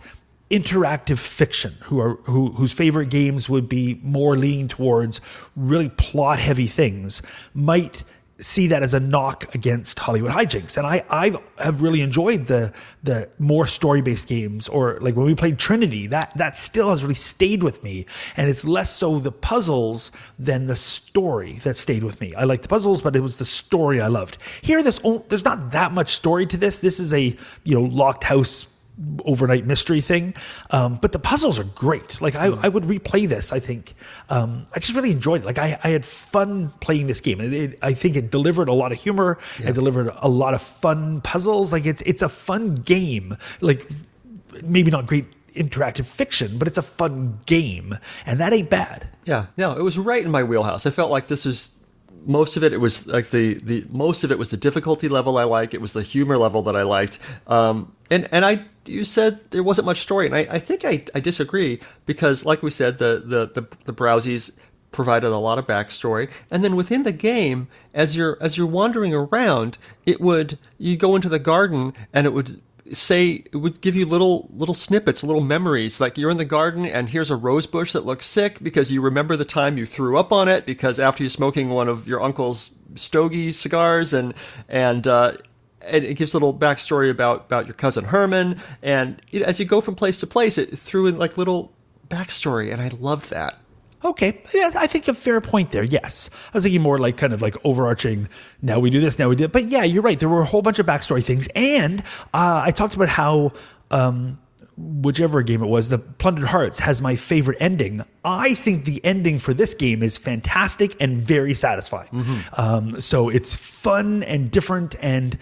interactive fiction, whose favorite games would be more leaning towards really plot heavy things, might see that as a knock against Hollywood Hijinks. And I have really enjoyed the more story-based games, or like when we played Trinity, that still has really stayed with me. And it's less so the puzzles than the story that stayed with me. I like the puzzles, but it was the story I loved. Here, there's not that much story to this. This is a locked house overnight mystery thing, but the puzzles are great. Like I would replay this. I think I just really enjoyed it. Like I had fun playing this game. I think it delivered a lot of humor. It delivered a lot of fun puzzles. Like it's a fun game. Like maybe not great interactive fiction, but it's a fun game, and that ain't bad. Yeah, no, it was right in my wheelhouse. I felt like this was. Most of it was like the most of it was the difficulty level I like. It was the humor level that I liked. You said there wasn't much story, and I think I disagree, because like we said, the browsies provided a lot of backstory, and then within the game, as you're wandering around, you go into the garden, and it would give you little snippets, little memories, like you're in the garden and here's a rose bush that looks sick because you remember the time you threw up on it because after you're smoking one of your uncle's stogie cigars, and it gives a little backstory about your cousin Herman, and as you go from place to place, it threw in like little backstory, and I loved that. Okay, yeah, I think a fair point there. Yes, I was thinking more like kind of like overarching. Now we do this. Now we do. But yeah, you're right. There were a whole bunch of backstory things, and I talked about how whichever game it was, the Plundered Hearts has my favorite ending. I think the ending for this game is fantastic and very satisfying. So it's fun and different and.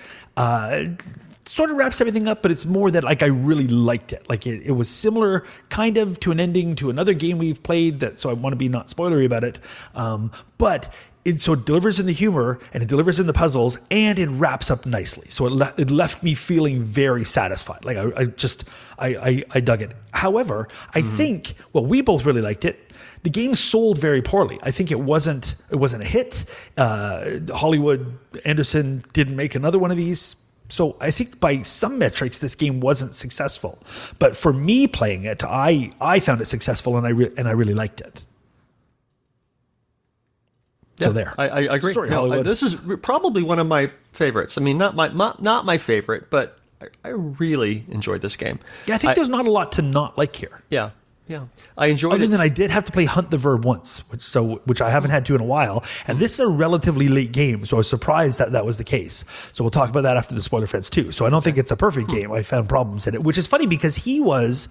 Sort of wraps everything up, but it's more that like I really liked it. Like it was similar kind of to an ending to another game we've played, so I want to be not spoilery about it. But it delivers in the humor, and it delivers in the puzzles, and it wraps up nicely. So it left me feeling very satisfied. Like I dug it. However, I think we both really liked it. The game sold very poorly. I think it wasn't a hit. Hollywood Anderson didn't make another one of these. So I think by some metrics, this game wasn't successful. But for me playing it, I found it successful, and I really liked it. Yeah, so there. I agree. Sorry, no, Hollywood. This is probably one of my favorites. I mean, not my favorite, but I really enjoyed this game. Yeah, I think there's not a lot to not like here. Yeah. I enjoyed it. Other than I did have to play Hunt the Verb once, which I haven't had to in a while. And this is a relatively late game, so I was surprised that was the case. So we'll talk about that after the spoiler fence too. So I don't think it's a perfect game. I found problems in it, which is funny because he was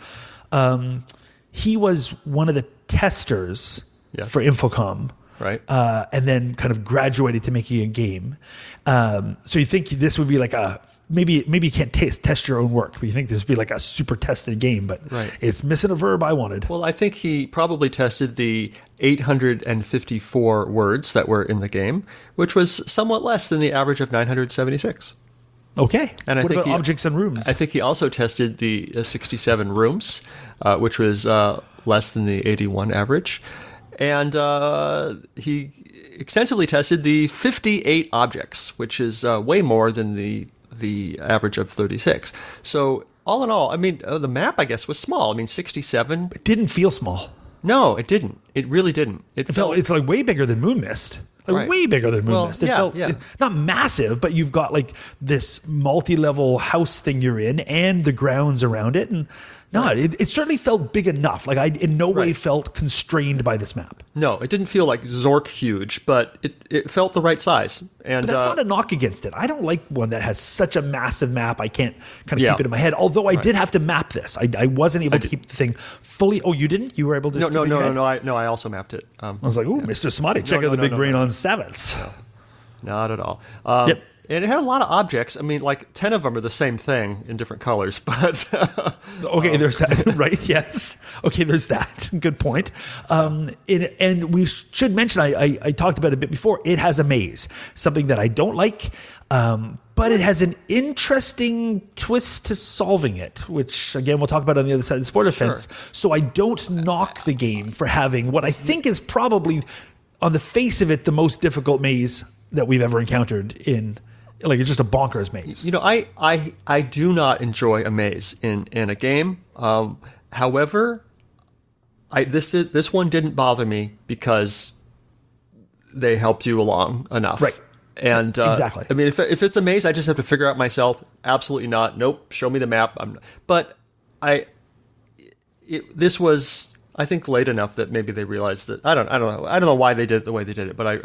one of the testers for Infocom. Right. And then kind of graduated to making a game. So you think this would be like maybe you can't test your own work, but you think this would be like a super tested game, but It's missing a verb I wanted. Well, I think he probably tested the 854 words that were in the game, which was somewhat less than the average of 976. Okay. And what about objects and rooms? I think he also tested the 67 rooms, which was less than the 81 average. And he extensively tested the 58 objects, which is way more than the average of 36. So all in all, I mean, the map, I guess, was small. I mean, 67. It didn't feel small. No, it didn't. It really didn't. It felt it's like way bigger than Moon Mist. Like way bigger than Moon Mist. It felt not massive, but you've got like this multi-level house thing you're in and the grounds around it. And it certainly felt big enough. Like I in no way felt constrained by this map. No, it didn't feel like Zork huge, but it felt the right size. And but that's not a knock against it. I don't like one that has such a massive map. I can't kind of keep it in my head. Although I did have to map this. I wasn't able to keep the thing fully. Oh, you didn't? You were able to just keep it in your head? No, I also mapped it. I was like, ooh, Mr. Smoddy, check out the big brain on sevenths. No, not at all. Yep. And it had a lot of objects. I mean, like 10 of them are the same thing in different colors, but... Okay, there's that, right? Yes. Okay, there's that. Good point. And we should mention, I talked about it a bit before, it has a maze, something that I don't like, but it has an interesting twist to solving it, which, again, we'll talk about on the other side of the spoiler fence. So I don't knock the game for having what I think is probably, on the face of it, the most difficult maze that we've ever encountered in... Like, it's just a bonkers maze. You know, I do not enjoy a maze in a game. However, this one didn't bother me because they helped you along enough. Right. And Exactly. I mean, if it's a maze, I just have to figure out myself. Absolutely not. Nope. Show me the map. But this was, I think, late enough that maybe they realized that I don't know why they did it the way they did it. But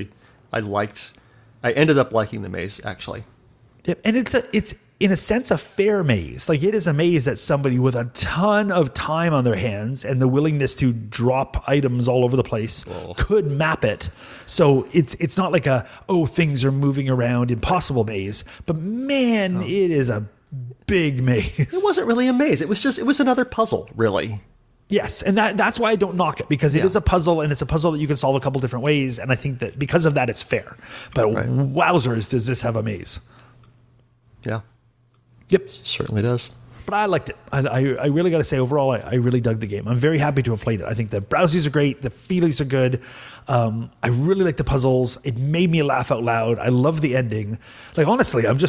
I ended up liking the maze actually. Yep. And it's in a sense a fair maze. Like, it is a maze that somebody with a ton of time on their hands and the willingness to drop items all over the place could map it. So it's not like things are moving around impossible maze, but man, it is a big maze. It wasn't really a maze. It was another puzzle, really. Yes, and that's why I don't knock it, because it is a puzzle, and it's a puzzle that you can solve a couple different ways, and I think that because of that, it's fair. But wowzers, does this have a maze? Yeah. Yep. Certainly does. But I liked it. I really got to say, overall, I really dug the game. I'm very happy to have played it. I think the browsies are great. The feelings are good. I really like the puzzles. It made me laugh out loud. I love the ending. Like, honestly, I'm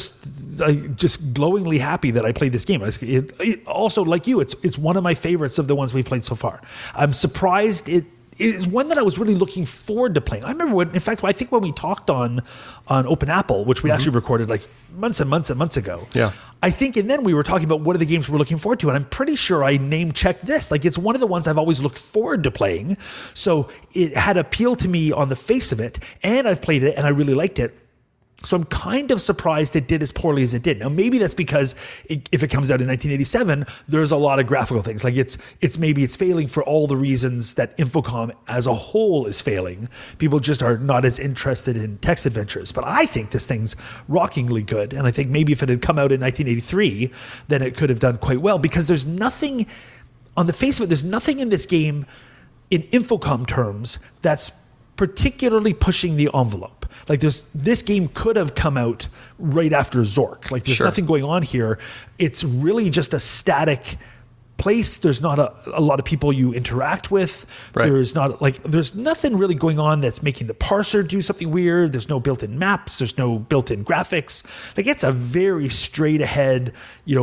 just glowingly happy that I played this game. It also, like you, it's one of my favorites of the ones we've played so far. I'm surprised it's one that I was really looking forward to playing. I remember in fact, I think when we talked on Open Apple, which we actually recorded like months and months and months ago. Yeah. I think, and then we were talking about what are the games we're looking forward to, and I'm pretty sure I name checked this. Like, it's one of the ones I've always looked forward to playing. So it had appeal to me on the face of it, and I've played it and I really liked it. So I'm kind of surprised it did as poorly as it did. Now, maybe that's because if it comes out in 1987, there's a lot of graphical things. Like, it's failing for all the reasons that Infocom as a whole is failing. People just are not as interested in text adventures. But I think this thing's rockingly good. And I think maybe if it had come out in 1983, then it could have done quite well, because there's nothing, on the face of it, there's nothing in this game in Infocom terms that's particularly pushing the envelope. Like, this game could have come out right after Zork. Like, there's nothing going on here. It's really just a static place. There's not a lot of people you interact with. Right. There's nothing really going on that's making the parser do something weird. There's no built-in maps. There's no built-in graphics. Like, it's a very straight ahead,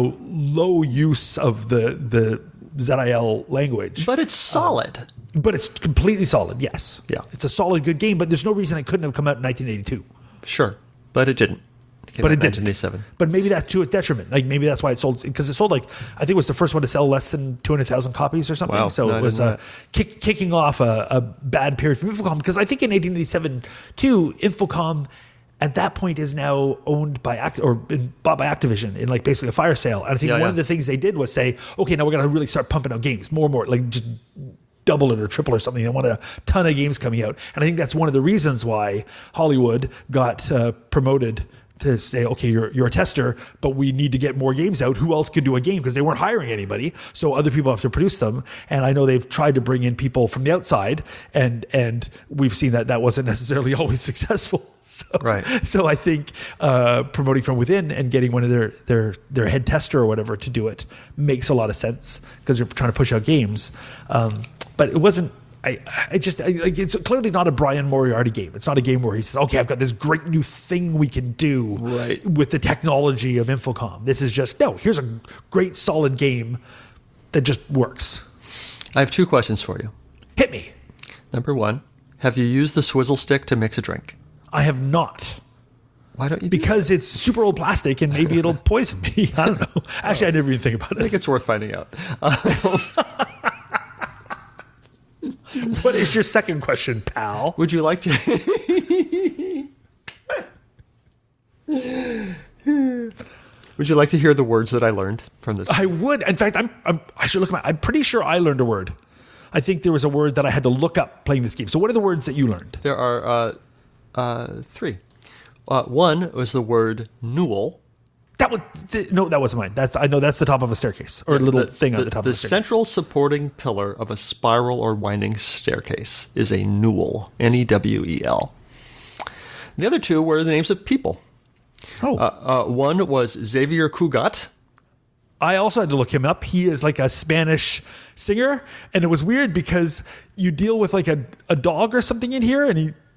low use of the ZIL language. But it's solid. But it's completely solid, yes. Yeah. It's a solid, good game, but there's no reason it couldn't have come out in 1982. Sure, but it didn't. But it didn't. 1987. But maybe that's to its detriment. Like, maybe that's why it sold, because it sold I think it was the first one to sell less than 200,000 copies or something. Wow. So No, it was kicking off a bad period for Infocom, because I think in 1887 too, Infocom at that point is now owned by been bought by Activision in like basically a fire sale. And I think one of the things they did was say, okay, now we're going to really start pumping out games more and more, like just double it or triple or something. They want a ton of games coming out. And I think that's one of the reasons why Hollywood got promoted to say, okay, you're a tester, but we need to get more games out. Who else could do a game? Because they weren't hiring anybody. So other people have to produce them. And I know they've tried to bring in people from the outside, and we've seen that wasn't necessarily always successful. So I think promoting from within and getting one of their head tester or whatever to do it makes a lot of sense, because you're trying to push out games. But it wasn't. It's clearly not a Brian Moriarty game. It's not a game where he says, "Okay, I've got this great new thing we can do with the technology of Infocom." This is just here's a great solid game that just works. I have two questions for you. Hit me. Number one, have you used the swizzle stick to mix a drink? I have not. Why don't you? Because it's super old plastic and maybe it'll poison me. I don't know. Actually, I didn't even think about it. I think it's worth finding out. What is your second question, pal? Would you like to? Would you like to hear the words that I learned from this? I would. In fact, I should look at I'm pretty sure I learned a word. I think there was a word that I had to look up playing this game. So what are the words that you learned? There are three. One was the word newel. That wasn't mine. I know that's the top of a staircase, or a little thing on the top of the staircase. The central supporting pillar of a spiral or winding staircase is a newel. Newel. The other two were the names of people. One was Xavier Cugat. I also had to look him up. He is like a Spanish singer, and it was weird because you deal with like a dog or something in here, and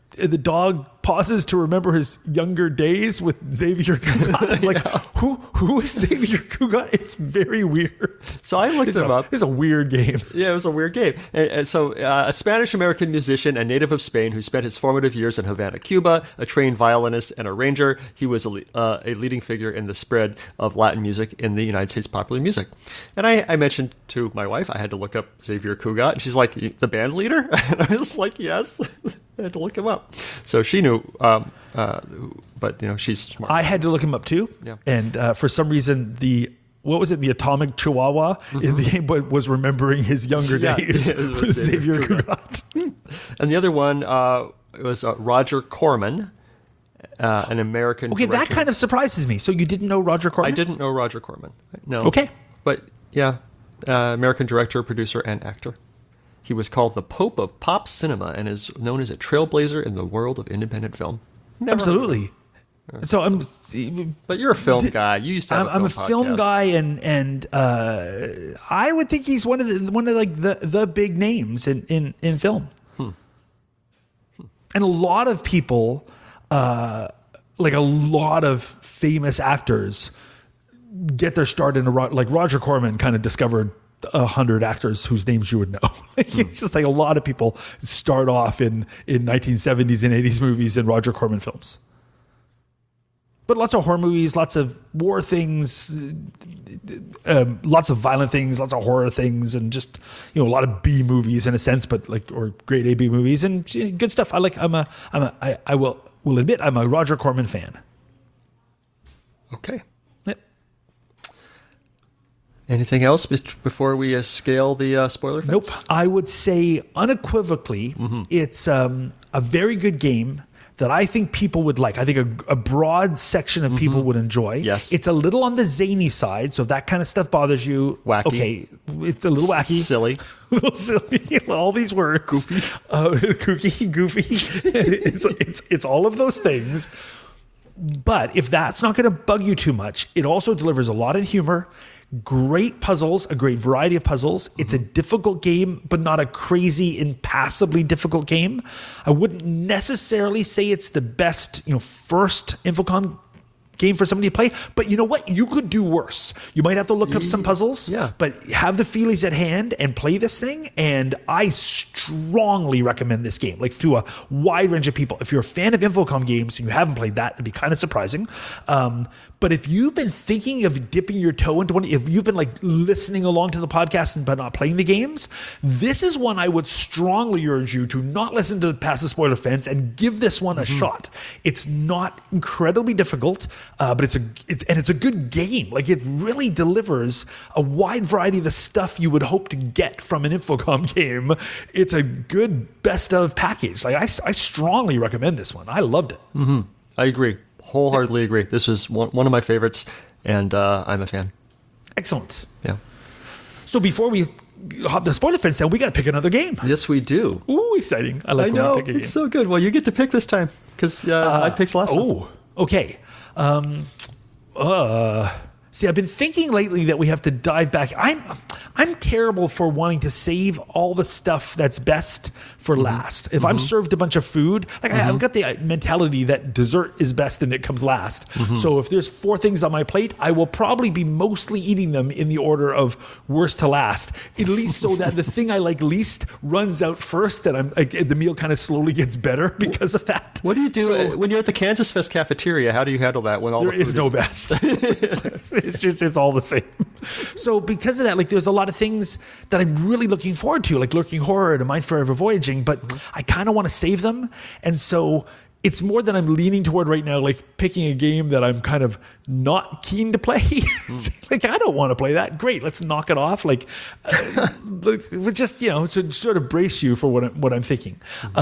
the dog pauses to remember his younger days with Xavier Cugat. Like, who is Xavier Cugat? It's very weird. So I looked him up. It's a weird game. Yeah, it was a weird game. And so a Spanish-American musician and native of Spain who spent his formative years in Havana, Cuba, a trained violinist and arranger, he was a leading figure in the spread of Latin music in the United States popular music. And I mentioned to my wife, I had to look up Xavier Cugat, and she's like, the band leader? And I was like, yes. I had to look him up. So she knew, but she's smart. I had to look him up too. Yeah. And for some reason, the Atomic Chihuahua in the game was remembering his younger days with Xavier Cugat. And the other one was Roger Corman, an American Okay, director. that kind of surprises me. So you didn't know Roger Corman? I didn't know Roger Corman. No. Okay. But yeah, American director, producer, and actor. He was called the Pope of Pop Cinema and is known as a trailblazer in the world of independent film. Never Absolutely. So But you're a film guy. You used to have I'm a film podcast. guy, and I would think he's one of the big names in film. And a lot of people, like a lot of famous actors, get their start in like Roger Corman kind of discovered 100 actors whose names you would know. It's just like a lot of people start off in 1970s and 80s movies and Roger Corman films. But lots of horror movies, lots of war things, lots of violent things, lots of horror things, and just a lot of B movies in a sense, but or grade A B movies and good stuff. I will admit I'm a Roger Corman fan. Okay. Yep. Anything else before we scale the spoiler fence? Nope. I would say unequivocally, it's a very good game that I think people would like. I think a broad section of people would enjoy. Yes. It's a little on the zany side, so if that kind of stuff bothers you, Wacky. okay, it's a little wacky. Silly. A little silly. All these words. Goofy. Kooky, goofy. It's all of those things. But if that's not going to bug you too much, it also delivers a lot of humor, great puzzles, a great variety of puzzles. It's a difficult game, but not a crazy, impassably difficult game. I wouldn't necessarily say it's the best, first Infocom game for somebody to play, but you know what? You could do worse. You might have to look up some puzzles, but have the feelies at hand and play this thing. And I strongly recommend this game, like through a wide range of people. If you're a fan of Infocom games and you haven't played that, it'd be kind of surprising. But if you've been thinking of dipping your toe into one, if you've been like listening along to the podcast but not playing the games, this is one I would strongly urge you to not listen to Past the Spoiler Fence and give this one a shot. It's not incredibly difficult, but it's a good game. Like it really delivers a wide variety of the stuff you would hope to get from an Infocom game. It's a good best of package. Like I strongly recommend this one. I loved it. Mm-hmm. I agree. Wholeheartedly agree. This was one of my favorites, and I'm a fan. Excellent. Yeah. So before we hop the spoiler fence, we got to pick another game. Yes, we do. Ooh, exciting! I like I when know. we pick a game. It's so good. Well, you get to pick this time because I picked last one. Oh, okay. See, I've been thinking lately that we have to dive back. I'm terrible for wanting to save all the stuff that's best for last. If I'm served a bunch of food, like I've got the mentality that dessert is best and it comes last. So if there's 4 things on my plate, I will probably be mostly eating them in the order of worst to last, at least so that the thing I like least runs out first, and the meal kind of slowly gets better because of that. What do you do when you're at the Kansas Fest cafeteria? How do you handle that when all There the food is no best. it's all the same. So because of that, like there's a lot of things that I'm really looking forward to, like Lurking Horror and A Mind Forever Voyaging, but I kind of want to save them. And so it's more that I'm leaning toward right now, like picking a game that I'm kind of not keen to play. Like, I don't want to play that. Great. Let's knock it off. Like, just, to sort of brace you for what I'm thinking.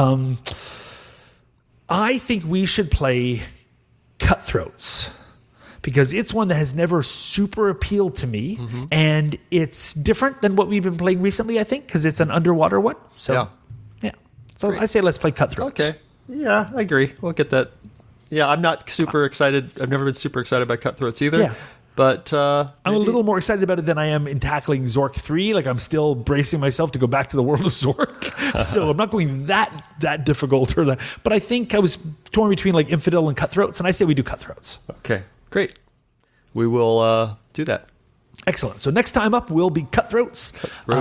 I think we should play Cutthroats, because it's one that has never super appealed to me, and it's different than what we've been playing recently, I think, because it's an underwater one. So, yeah. So Great. I say let's play Cutthroats. Okay. Yeah, I agree. We'll get that. Yeah, I'm not super excited. I've never been super excited by Cutthroats either. Yeah. But I'm a little more excited about it than I am in tackling Zork 3. Like, I'm still bracing myself to go back to the world of Zork. So I'm not going that difficult or that. But I think I was torn between like Infidel and Cutthroats, and I say we do Cutthroats. Okay, great. We will do that. Excellent. So next time up will be Cutthroats.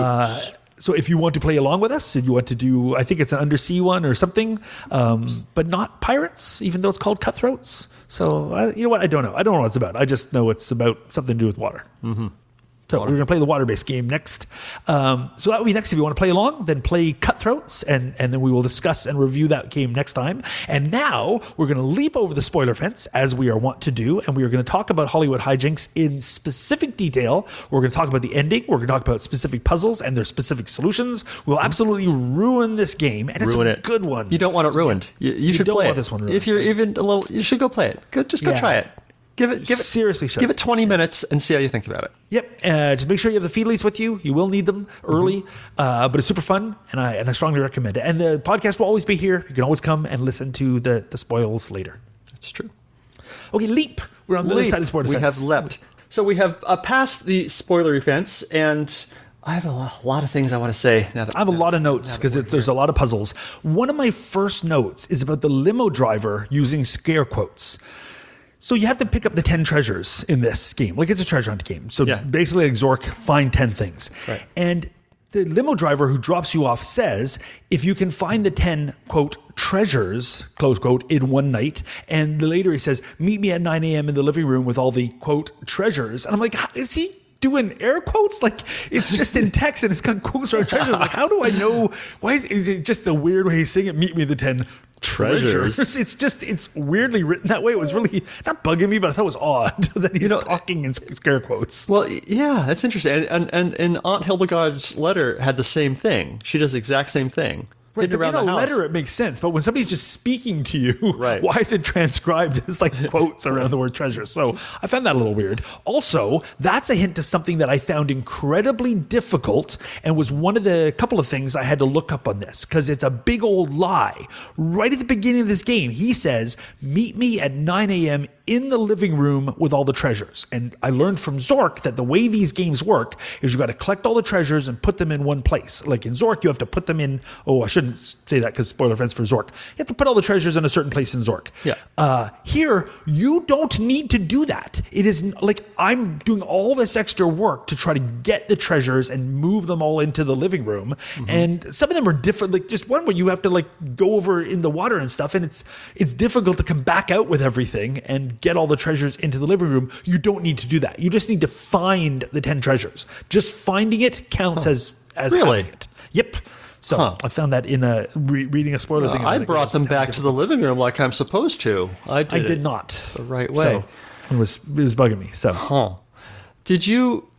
So if you want to play along with us, and you want to do, I think it's an undersea one or something, but not pirates, even though it's called Cutthroats. So you know what? I don't know. I don't know what it's about. I just know it's about something to do with water. Mm-hmm. So we're going to play the water-based game next. So that will be next. If you want to play along, then play Cutthroats, and then we will discuss and review that game next time. And now we're going to leap over the spoiler fence, as we are wont to do, and we are going to talk about Hollywood Hijinks in specific detail. We're going to talk about the ending. We're going to talk about specific puzzles and their specific solutions. We'll absolutely ruin this game, and it's a good one. You don't want it ruined. You should don't play want it. this one ruined. If you're even a little, you should go play it. Just go try it. Give it seriously. Give it 20 minutes and see how you think about it. Yep. Just make sure you have the Feedlies with you. You will need them early, but it's super fun, and I strongly recommend it. And the podcast will always be here. You can always come and listen to the spoils later. That's true. Okay, leap. We're on the other side of the spoiler fence. We have leapt. So we have passed the spoilery fence, and I have a lot of things I want to say. I have a lot of notes because there's a lot of puzzles. One of my first notes is about the limo driver using scare quotes. So you have to pick up the 10 treasures in this game. Like, it's a treasure hunt game. So basically, like Zork, find 10 things. Right. And the limo driver who drops you off says, if you can find the 10, quote, treasures, close quote, in one night. And later he says, meet me at 9 a.m. in the living room with all the, quote, treasures. And I'm like, is he doing air quotes? Like, it's just in text and it's got quotes around treasures. Like, how do I know? Why is it just the weird way he's saying it? Meet me the 10 treasures. It's weirdly written that way. It was really not bugging me, but I thought it was odd that he's talking in scare quotes. Well, yeah, that's interesting. And Aunt Hildegard's letter had the same thing. She does the exact same thing. Right, but in a letter it makes sense, but when somebody's just speaking to you, why is it transcribed as like quotes around the word treasure? So I found that a little weird. Also, that's a hint to something that I found incredibly difficult and was one of the couple of things I had to look up on this, because it's a big old lie. Right at the beginning of this game, he says, meet me at 9 a.m. in the living room with all the treasures. And I learned from Zork that the way these games work is you got to collect all the treasures and put them in one place. Like in Zork, you have to put them in, I shouldn't say that because spoiler fence for Zork. You have to put all the treasures in a certain place in Zork. Yeah. Here, you don't need to do that. It is like I'm doing all this extra work to try to get the treasures and move them all into the living room. Mm-hmm. And some of them are different. Like there's one where you have to like go over in the water and stuff, and it's difficult to come back out with everything and get all the treasures into the living room. You don't need to do that. You just need to find the 10 treasures. Just finding it counts as really? Having it. Yep. So I found that in reading a spoiler thing. I brought them back to the living room like I'm supposed to. I did not the right way. So it was bugging me. So, did you?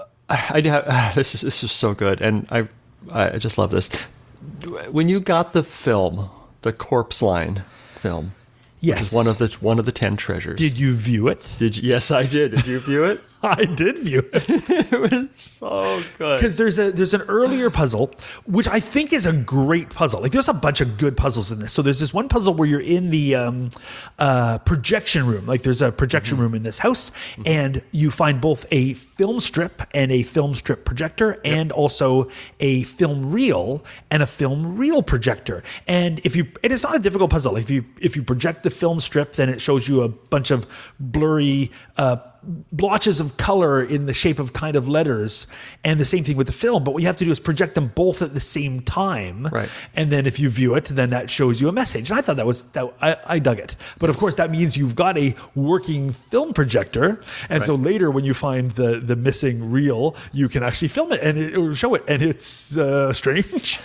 This is so good, and I just love this. When you got the film, the Corpse Line film. Yes, which is one of the 10 treasures. Did you view it? Yes, I did. Did you view it? I did view it. It was so good. Because there's an earlier puzzle, which I think is a great puzzle. Like there's a bunch of good puzzles in this. So there's this one puzzle where you're in the projection room. Like there's a projection room in this house, and you find both a film strip and a film strip projector, and also a film reel and a film reel projector. And it is not a difficult puzzle. If you project the film strip, then it shows you a bunch of blurry blotches of color in the shape of kind of letters, and the same thing with the film. But what you have to do is project them both at the same time, right? And then if you view it, then that shows you a message. And I thought I dug it. But of course, that means you've got a working film projector, and so later when you find the missing reel, you can actually film it and it will show it, and it's strange.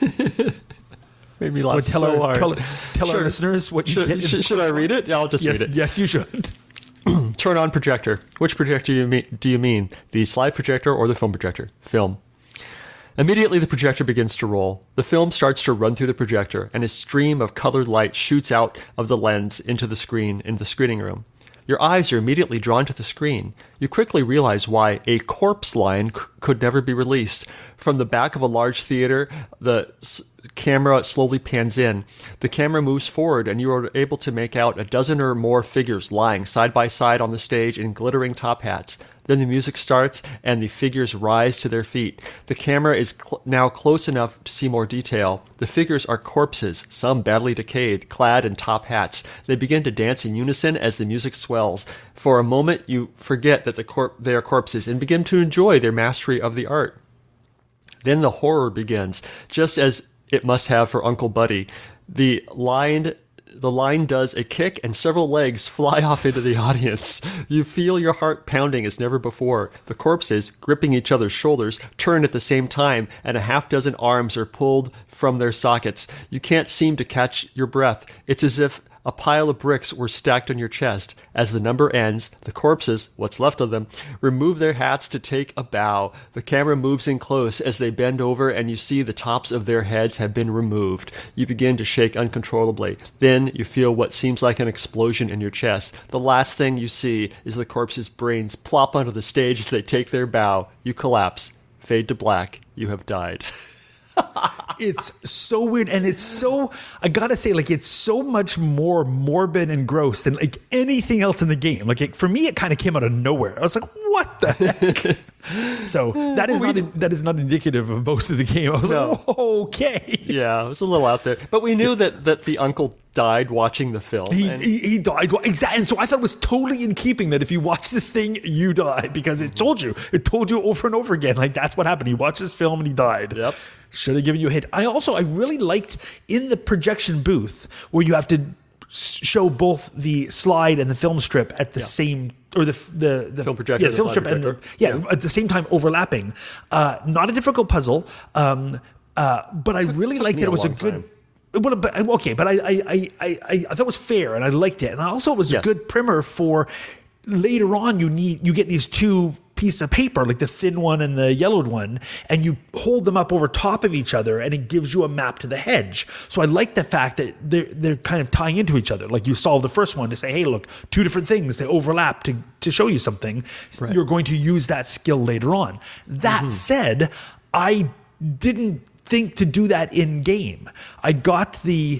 Made me laugh so hard. Tell our listeners what you get. Should I read it? Yeah, I'll just read it. Yes, you should. Turn on projector. Which projector do you mean? The slide projector or the film projector? Film. Immediately the projector begins to roll. The film starts to run through the projector, and a stream of colored light shoots out of the lens into the screen in the screening room. Your eyes are immediately drawn to the screen. You quickly realize why a corpse line could never be released. From the back of a large theater, the camera slowly pans in, the camera moves forward and you are able to make out a dozen or more figures lying side by side on the stage in glittering top hats. Then the music starts and the figures rise to their feet. The camera is now close enough to see more detail. The figures are corpses, some badly decayed, clad in top hats. They begin to dance in unison as the music swells. For a moment, you forget that they are corpses and begin to enjoy their mastery of the art. Then the horror begins, just as it must have for Uncle Buddy. The line does a kick and several legs fly off into the audience. You feel your heart pounding as never before. The corpses, gripping each other's shoulders, turn at the same time, and a half dozen arms are pulled from their sockets. You can't seem to catch your breath. It's as if a pile of bricks were stacked on your chest. As the number ends, the corpses, what's left of them, remove their hats to take a bow. The camera moves in close as they bend over and you see the tops of their heads have been removed. You begin to shake uncontrollably. Then you feel what seems like an explosion in your chest. The last thing you see is the corpses' brains plop onto the stage as they take their bow. You collapse. Fade to black. You have died. It's so weird, and it's so, I gotta say, like, it's so much more morbid and gross than like anything else in the game. Like, for me, it kind of came out of nowhere. I was like, what the heck? So that is not indicative of most of the game. I was like, okay. Yeah, it was a little out there. But we knew that the uncle died watching the film. He died. Exactly. And so I thought it was totally in keeping that if you watch this thing, you die, because it told you over and over again. Like, that's what happened. He watched this film and he died. Yep. Should have given you a hint. I really liked in the projection booth where you have to show both the slide and the film strip at the same, or the film projector, film strip projector. and at the same time overlapping. Not a difficult puzzle, but I really liked that it was a good. Time. Well, but I thought it was fair and I liked it, and also it was a good primer for later on. You get these two pieces of paper, like the thin one and the yellowed one, and you hold them up over top of each other and it gives you a map to the hedge. So I like the fact that they're kind of tying into each other. Like, you solve the first one to say, hey, look, two different things, they overlap to show you something. Right. You're going to use that skill later on. That said, I didn't think to do that in game. I got the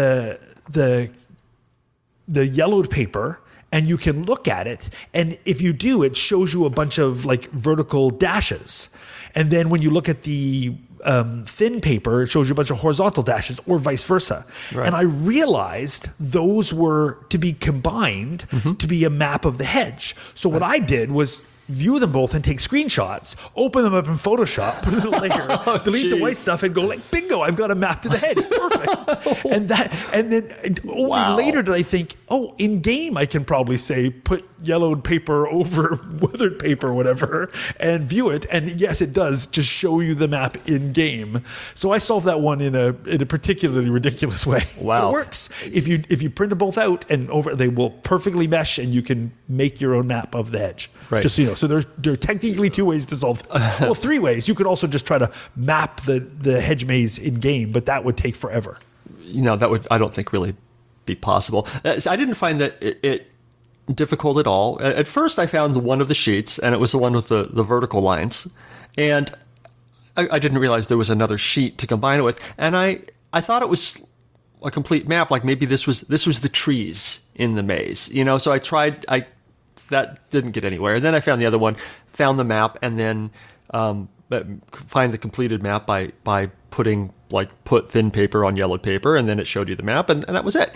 yellowed paper, and you can look at it, and if you do, it shows you a bunch of like vertical dashes. And then when you look at the thin paper, it shows you a bunch of horizontal dashes, or vice versa. Right. And I realized those were to be combined to be a map of the hedge. So what I did was view them both and take screenshots, open them up in Photoshop, put it in a layer, delete the white stuff, and go like, bingo, I've got a map to the hedge. Perfect. and then only later did I think, in game I can probably say put yellowed paper over weathered paper or whatever and view it. And yes, it does just show you the map in game. So I solved that one in a particularly ridiculous way. Wow. But it works. If you print them both out and they will perfectly mesh, and you can make your own map of the hedge. Right. Just so you know. So there are technically two ways to solve this. Well, three ways. You could also just try to map the hedge maze in game, but that would take forever. That would, I don't think, really be possible. So I didn't find that it difficult at all. At first, I found one of the sheets, and it was the one with the vertical lines. And I didn't realize there was another sheet to combine it with. And I thought it was a complete map, like maybe this was the trees in the maze. So I tried, that didn't get anywhere. And then I found the other one, found the map, and then find the completed map by put thin paper on yellowed paper, and then it showed you the map, and that was it.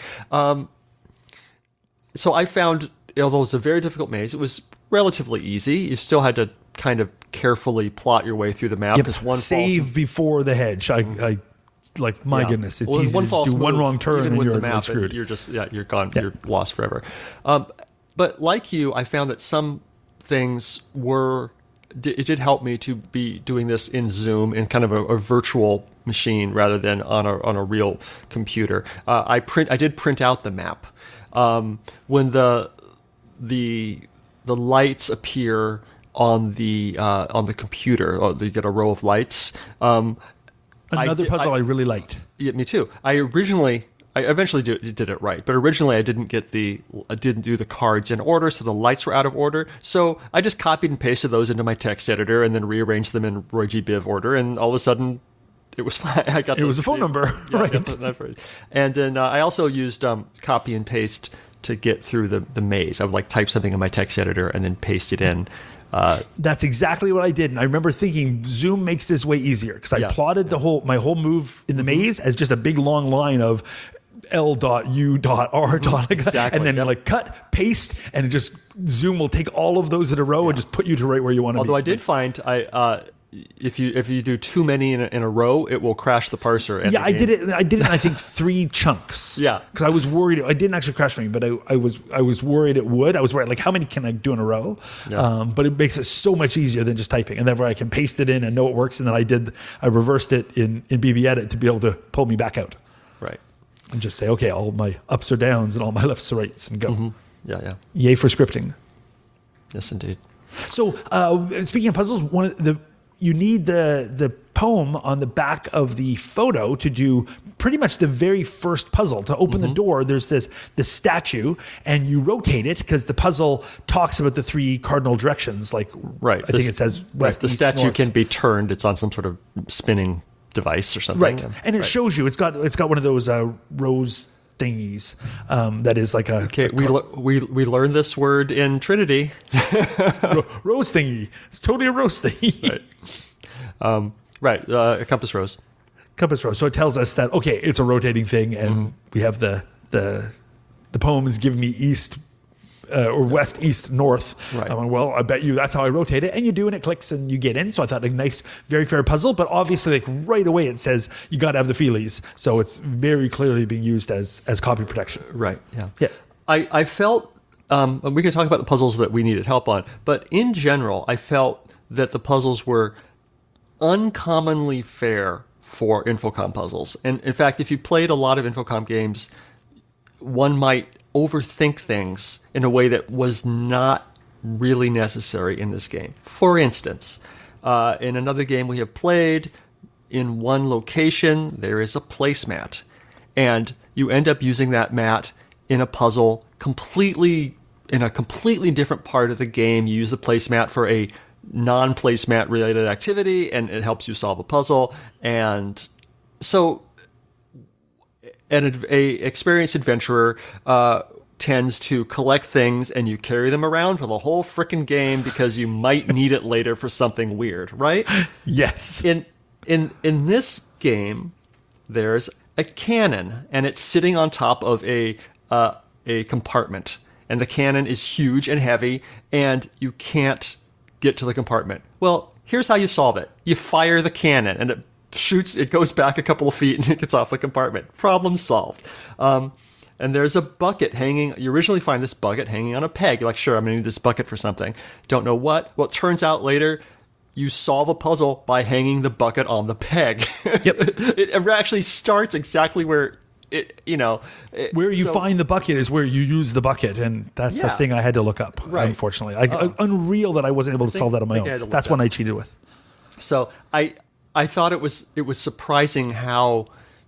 So I found, although it was a very difficult maze, it was relatively easy. You still had to kind of carefully plot your way through the map. Yep. One save before the hedge. I like, my goodness, it's easy to just do one wrong turn and you're map, screwed. You're just, you're gone. Yep. You're lost forever. But like you, I found that some things it did help me to be doing this in Zoom, in kind of a virtual machine rather than on a real computer. I did print out the map. When the lights appear on the computer, or you get a row of lights. Another puzzle I really liked. Yeah, me too. I eventually did it right, but originally I didn't do the cards in order, so the lights were out of order. So I just copied and pasted those into my text editor and then rearranged them in Roy G. Biv order, and all of a sudden it was fine. I got It was a phone number, yeah, I right? got that first. And then I also used copy and paste to get through the maze. I would like type something in my text editor and then paste it in. That's exactly what I did, and I remember thinking Zoom makes this way easier because I Yeah. plotted my whole move in the maze as just a big long line of L.U.R. Exactly, and then yep. like cut, paste, and it just Zoom will take all of those in a row and just put you to right where you want to be. Although I did find if you do too many in a row, it will crash the parser. and Yeah, the I game- did it. I did it in, I think 3 chunks. Yeah. because I was worried. I didn't actually crash for me, but I was worried it would. I was worried like how many can I do in a row? Yeah. But it makes it so much easier than just typing, and therefore I can paste it in and know it works. And then I reversed it in BB Edit to be able to pull me back out Right. and just say, okay, all my ups are downs and all my lefts are rights, and go. Yeah. Yay for scripting. Yes, indeed. So speaking of puzzles, you need the poem on the back of the photo to do pretty much the very first puzzle. To open the door, there's this statue, and you rotate it because the puzzle talks about the 3 cardinal directions. Like Right. I think it says west, The east, statue north. can be turned. It's on some sort of spinning device or something. Right, and it Right. shows you. It's got one of those rose thingies that is like a Okay, we learned this word in Trinity. rose thingy. It's totally a rose thingy. Right. A compass rose. Compass rose. So it tells us that okay, it's a rotating thing, and we have the poem is giving me east or west, east, north. Right. I'm like, well, I bet you that's how I rotate it, and you do, and it clicks, and you get in. So I thought a nice, very fair puzzle, but obviously, like right away, it says you got to have the feelies, so it's very clearly being used as copy protection. Right. Yeah. Yeah. I felt we can talk about the puzzles that we needed help on, but in general, I felt that the puzzles were uncommonly fair for Infocom puzzles. And in fact, if you played a lot of Infocom games, one might overthink things in a way that was not really necessary in this game. For instance, in another game we have played, in one location, there is a placemat. And you end up using that mat in a puzzle in a completely different part of the game. You use the placemat for a non-placemat related activity, and it helps you solve a puzzle. And so a experienced adventurer tends to collect things, and you carry them around for the whole frickin' game because you might need it later for something weird, right? Yes. In this game, there's a cannon, and it's sitting on top of a compartment, and the cannon is huge and heavy, and you can't get to the compartment. Well, here's how you solve it. You fire the cannon, and it goes back a couple of feet, and it gets off the compartment. Problem solved. And there's a bucket hanging. You originally find this bucket hanging on a peg. You're like, sure, I'm going to need this bucket for something. Don't know what. Well, it turns out later, you solve a puzzle by hanging the bucket on the peg. Yep. It actually starts exactly where Where you find the bucket is where you use the bucket, and that's Yeah. a thing I had to look up. Right. Unfortunately, unreal that I wasn't able to solve that on my think I had to own. look That's that one up. I cheated with. So I thought it was surprising how,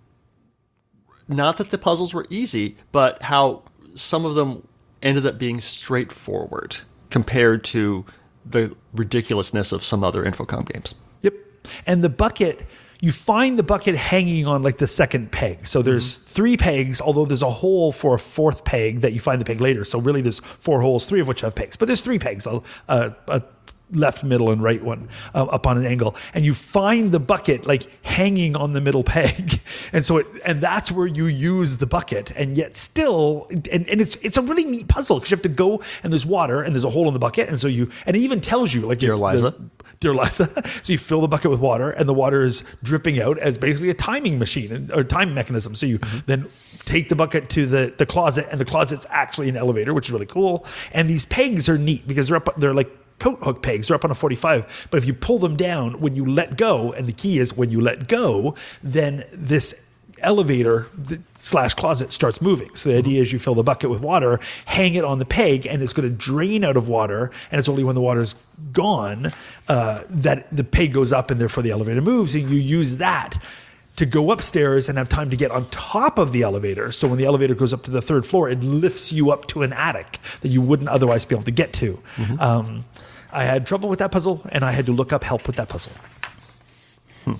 not that the puzzles were easy, but how some of them ended up being straightforward compared to the ridiculousness of some other Infocom games. Yep. And the bucket, you find the bucket hanging on like the second peg. So there's 3 pegs, although there's a hole for a 4th peg that you find the peg later. So really there's 4 holes, 3 of which have pegs. But there's 3 pegs, a left, middle, and right one up on an angle. And you find the bucket like hanging on the middle peg. And so that's where you use the bucket. And yet still, and it's a really neat puzzle because you have to go and there's water and there's a hole in the bucket. And so and it even tells you like, Dear it's Liza. Dear Liza. So you fill the bucket with water, and the water is dripping out as basically a timing machine or time mechanism. So you then take the bucket to the closet, and the closet's actually an elevator, which is really cool. And these pegs are neat because they're like coat hook pegs. They're up on a 45. But if you pull them down when you let go, and the key is when you let go, then this elevator / closet starts moving. So the idea is you fill the bucket with water, hang it on the peg, and it's going to drain out of water. And it's only when the water's gone that the peg goes up, and therefore the elevator moves. And you use that to go upstairs and have time to get on top of the elevator. So when the elevator goes up to the 3rd floor, it lifts you up to an attic that you wouldn't otherwise be able to get to. I had trouble with that puzzle, and I had to look up help with that puzzle.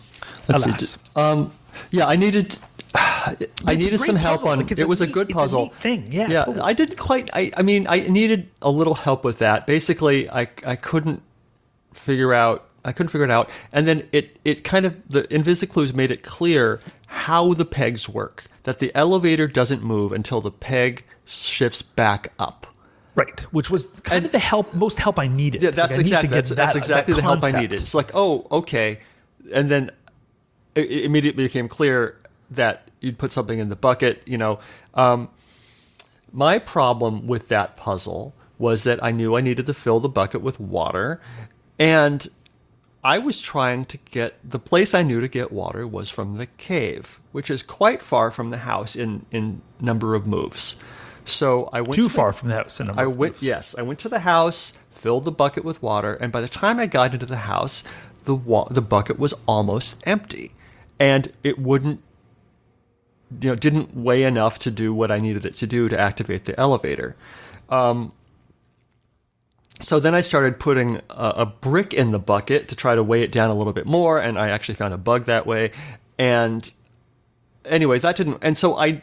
Alas. Yeah, I needed a some great help puzzle. on Like, it was a good it's puzzle. a neat thing. Yeah, Yeah, totally. I didn't quite I mean I needed a little help with that. Basically, I couldn't figure it out. And then it kind of the Invisiclues made it clear how the pegs work. That the elevator doesn't move until the peg shifts back up. Right, which was kind of the most help I needed. Yeah, Like, that's I need to exactly get that's exactly that the help I concept. needed. It's like, oh, okay, and then it immediately became clear that you'd put something in the bucket. My problem with that puzzle was that I knew I needed to fill the bucket with water, and I was trying to get the place I knew to get water was from the cave, which is quite far from the house in number of moves. So I went Too far from the house. I went to the house, filled the bucket with water, and by the time I got into the house, the bucket was almost empty, and it didn't weigh enough to do what I needed it to do to activate the elevator. So then I started putting a brick in the bucket to try to weigh it down a little bit more, and I actually found a bug that way. And anyways, that didn't. And so I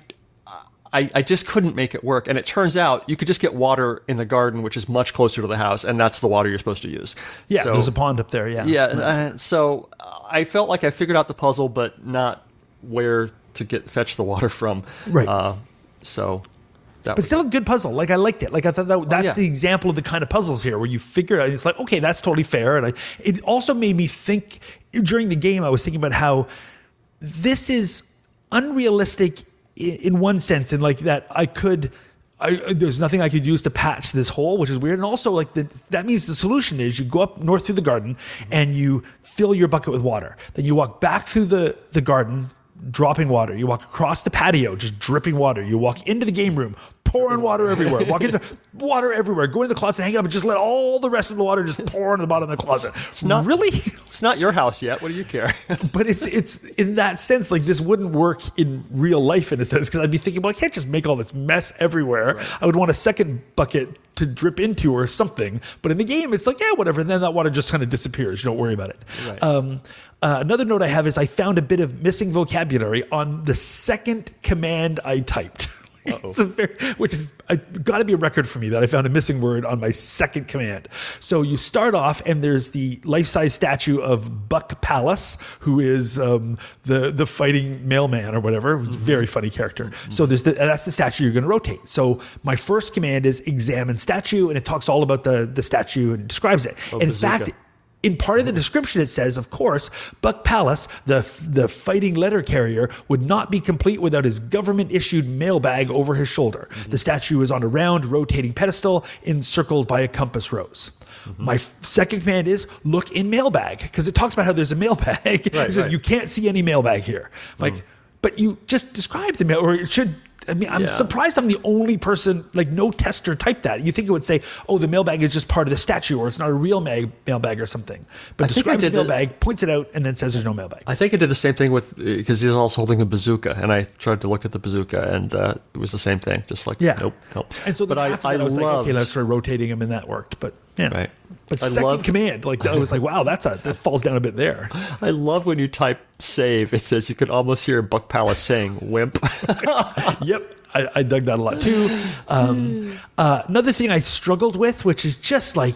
just couldn't make it work. And it turns out you could just get water in the garden, which is much closer to the house, and that's the water you're supposed to use. Yeah, So- there's a pond up there. Yeah. yeah. So I felt like I figured out the puzzle, but not where to fetch the water from. Right. So that But was still a good puzzle. Like, I liked it. Like, I thought that's yeah. the example of the kind of puzzles here where you figure out, it's like, okay, that's totally fair. And it also made me think during the game, I was thinking about how this is unrealistic in one sense, and like that there's nothing I could use to patch this hole, which is weird. And also, like, that means the solution is you go up north through the garden and you fill your bucket with water. Then you walk back through the garden, dropping water. You walk across the patio, just dripping water. You walk into the game room, pouring water everywhere. Walk into water everywhere. Go in the closet, hang it up, and just let all the rest of the water just pour into the bottom of the closet. It's not really. It's not your house yet. What do you care? But it's in that sense, like, this wouldn't work in real life in a sense, because I'd be thinking, well, I can't just make all this mess everywhere. Right. I would want a second bucket to drip into or something. But in the game, it's like, yeah, whatever. And then that water just kind of disappears. You don't worry about it. Right. Another note I have is I found a bit of missing vocabulary on the second command I typed. Which is got to be a record for me that I found a missing word on my second command. So you start off and there's the life-size statue of Buck Palace, who is the fighting mailman or whatever. Very funny character. So that's the statue you're going to rotate. So my first command is examine statue, and it talks all about the statue and describes it. And in bazooka. fact, in part of the description, it says, of course, Buck Palace, the fighting letter carrier, would not be complete without his government-issued mailbag over his shoulder. The statue is on a round, rotating pedestal encircled by a compass rose. My second command is look in mailbag, because it talks about how there's a mailbag. It says you can't see any mailbag here. Like, but you just described the mail, or it should. I mean, I'm surprised I'm the only person, like, no tester typed that. You think it would say, oh, the mailbag is just part of the statue, or it's not a real mailbag or something. But it describes the mailbag, points it out, and then says there's no mailbag. I think I did the same thing because he's also holding a bazooka, and I tried to look at the bazooka, and it was the same thing. Just like, nope. And so, but I was like, okay, let's try rotating him, and that worked. But yeah, right. But second command, like, I was like, wow, that falls down a bit there. I love when you type save. It says you could almost hear Buck Palace saying "wimp." Yep. I dug that a lot too. Another thing I struggled with, which is just like,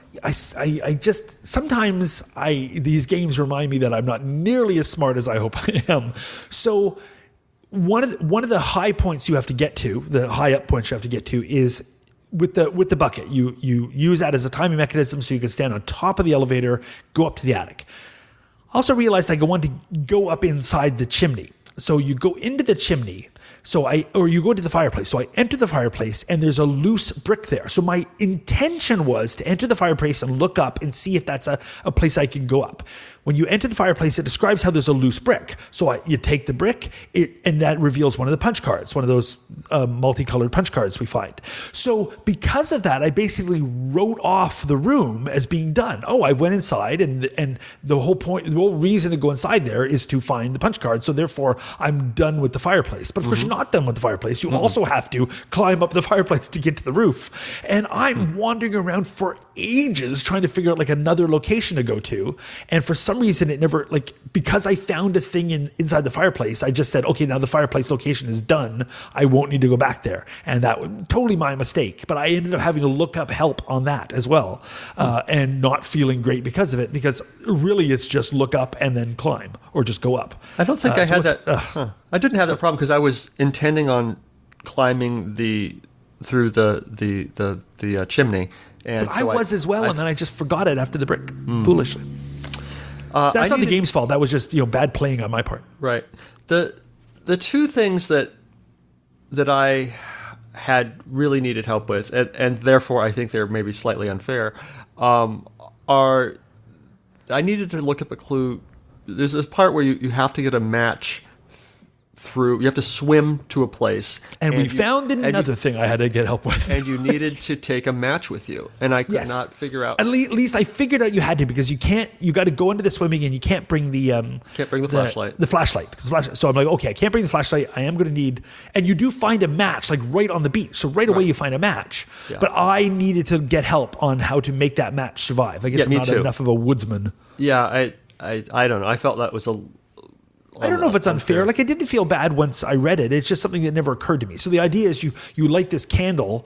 I just sometimes these games remind me that I'm not nearly as smart as I hope I am. So one of the high points you have to get to, the high up points you have to get to, is with the bucket. You use that as a timing mechanism so you can stand on top of the elevator, go up to the attic. I also realized I want to go up inside the chimney. So you go into the chimney. Or you go to the fireplace. So I enter the fireplace and there's a loose brick there. So my intention was to enter the fireplace and look up and see if that's a place I can go up. When you enter the fireplace, it describes how there's a loose brick. So you take the brick, and that reveals one of the punch cards, one of those multicolored punch cards we find. So because of that, I basically wrote off the room as being done. Oh, I went inside, and the whole reason to go inside there is to find the punch card. So therefore, I'm done with the fireplace. But of course, course, you're not done with the fireplace. You also have to climb up the fireplace to get to the roof. And I'm wandering around for ages trying to figure out like another location to go to. And for some reason, it never, like, because I found a thing inside the fireplace, I just said, okay, now the fireplace location is done. I won't need to go back there. And that was totally my mistake. But I ended up having to look up help on that as well, and not feeling great because of it, because really it's just look up and then climb, or just go up. I don't think I so had it's- that. I didn't have that problem because I was intending on climbing through the chimney, and But so I was as well, and then I just forgot it after the break, foolishly. I That's not the needed- game's fault. That was just bad playing on my part. Right. The two things that I had really needed help with, and therefore I think they're maybe slightly unfair, are I needed to look up a clue. There's this part where you have to get a match through. You have to swim to a place, And we you- found and another you, thing I had to get help with. and you needed to take a match with you, and I could not figure out. At least I figured out you had to, because you got to go into the swimming and you can't bring the flashlight. The flashlight. So I'm like, okay, I can't bring the flashlight. I am going to need, and you do find a match like right on the beach. So right away you find a match. Yeah. But I needed to get help on how to make that match survive. I guess I'm me not too. enough of a woodsman. Yeah, I don't know. I felt that was a. I don't know if it's unfair. Like, I didn't feel bad once I read it. It's just something that never occurred to me. So the idea is you light this candle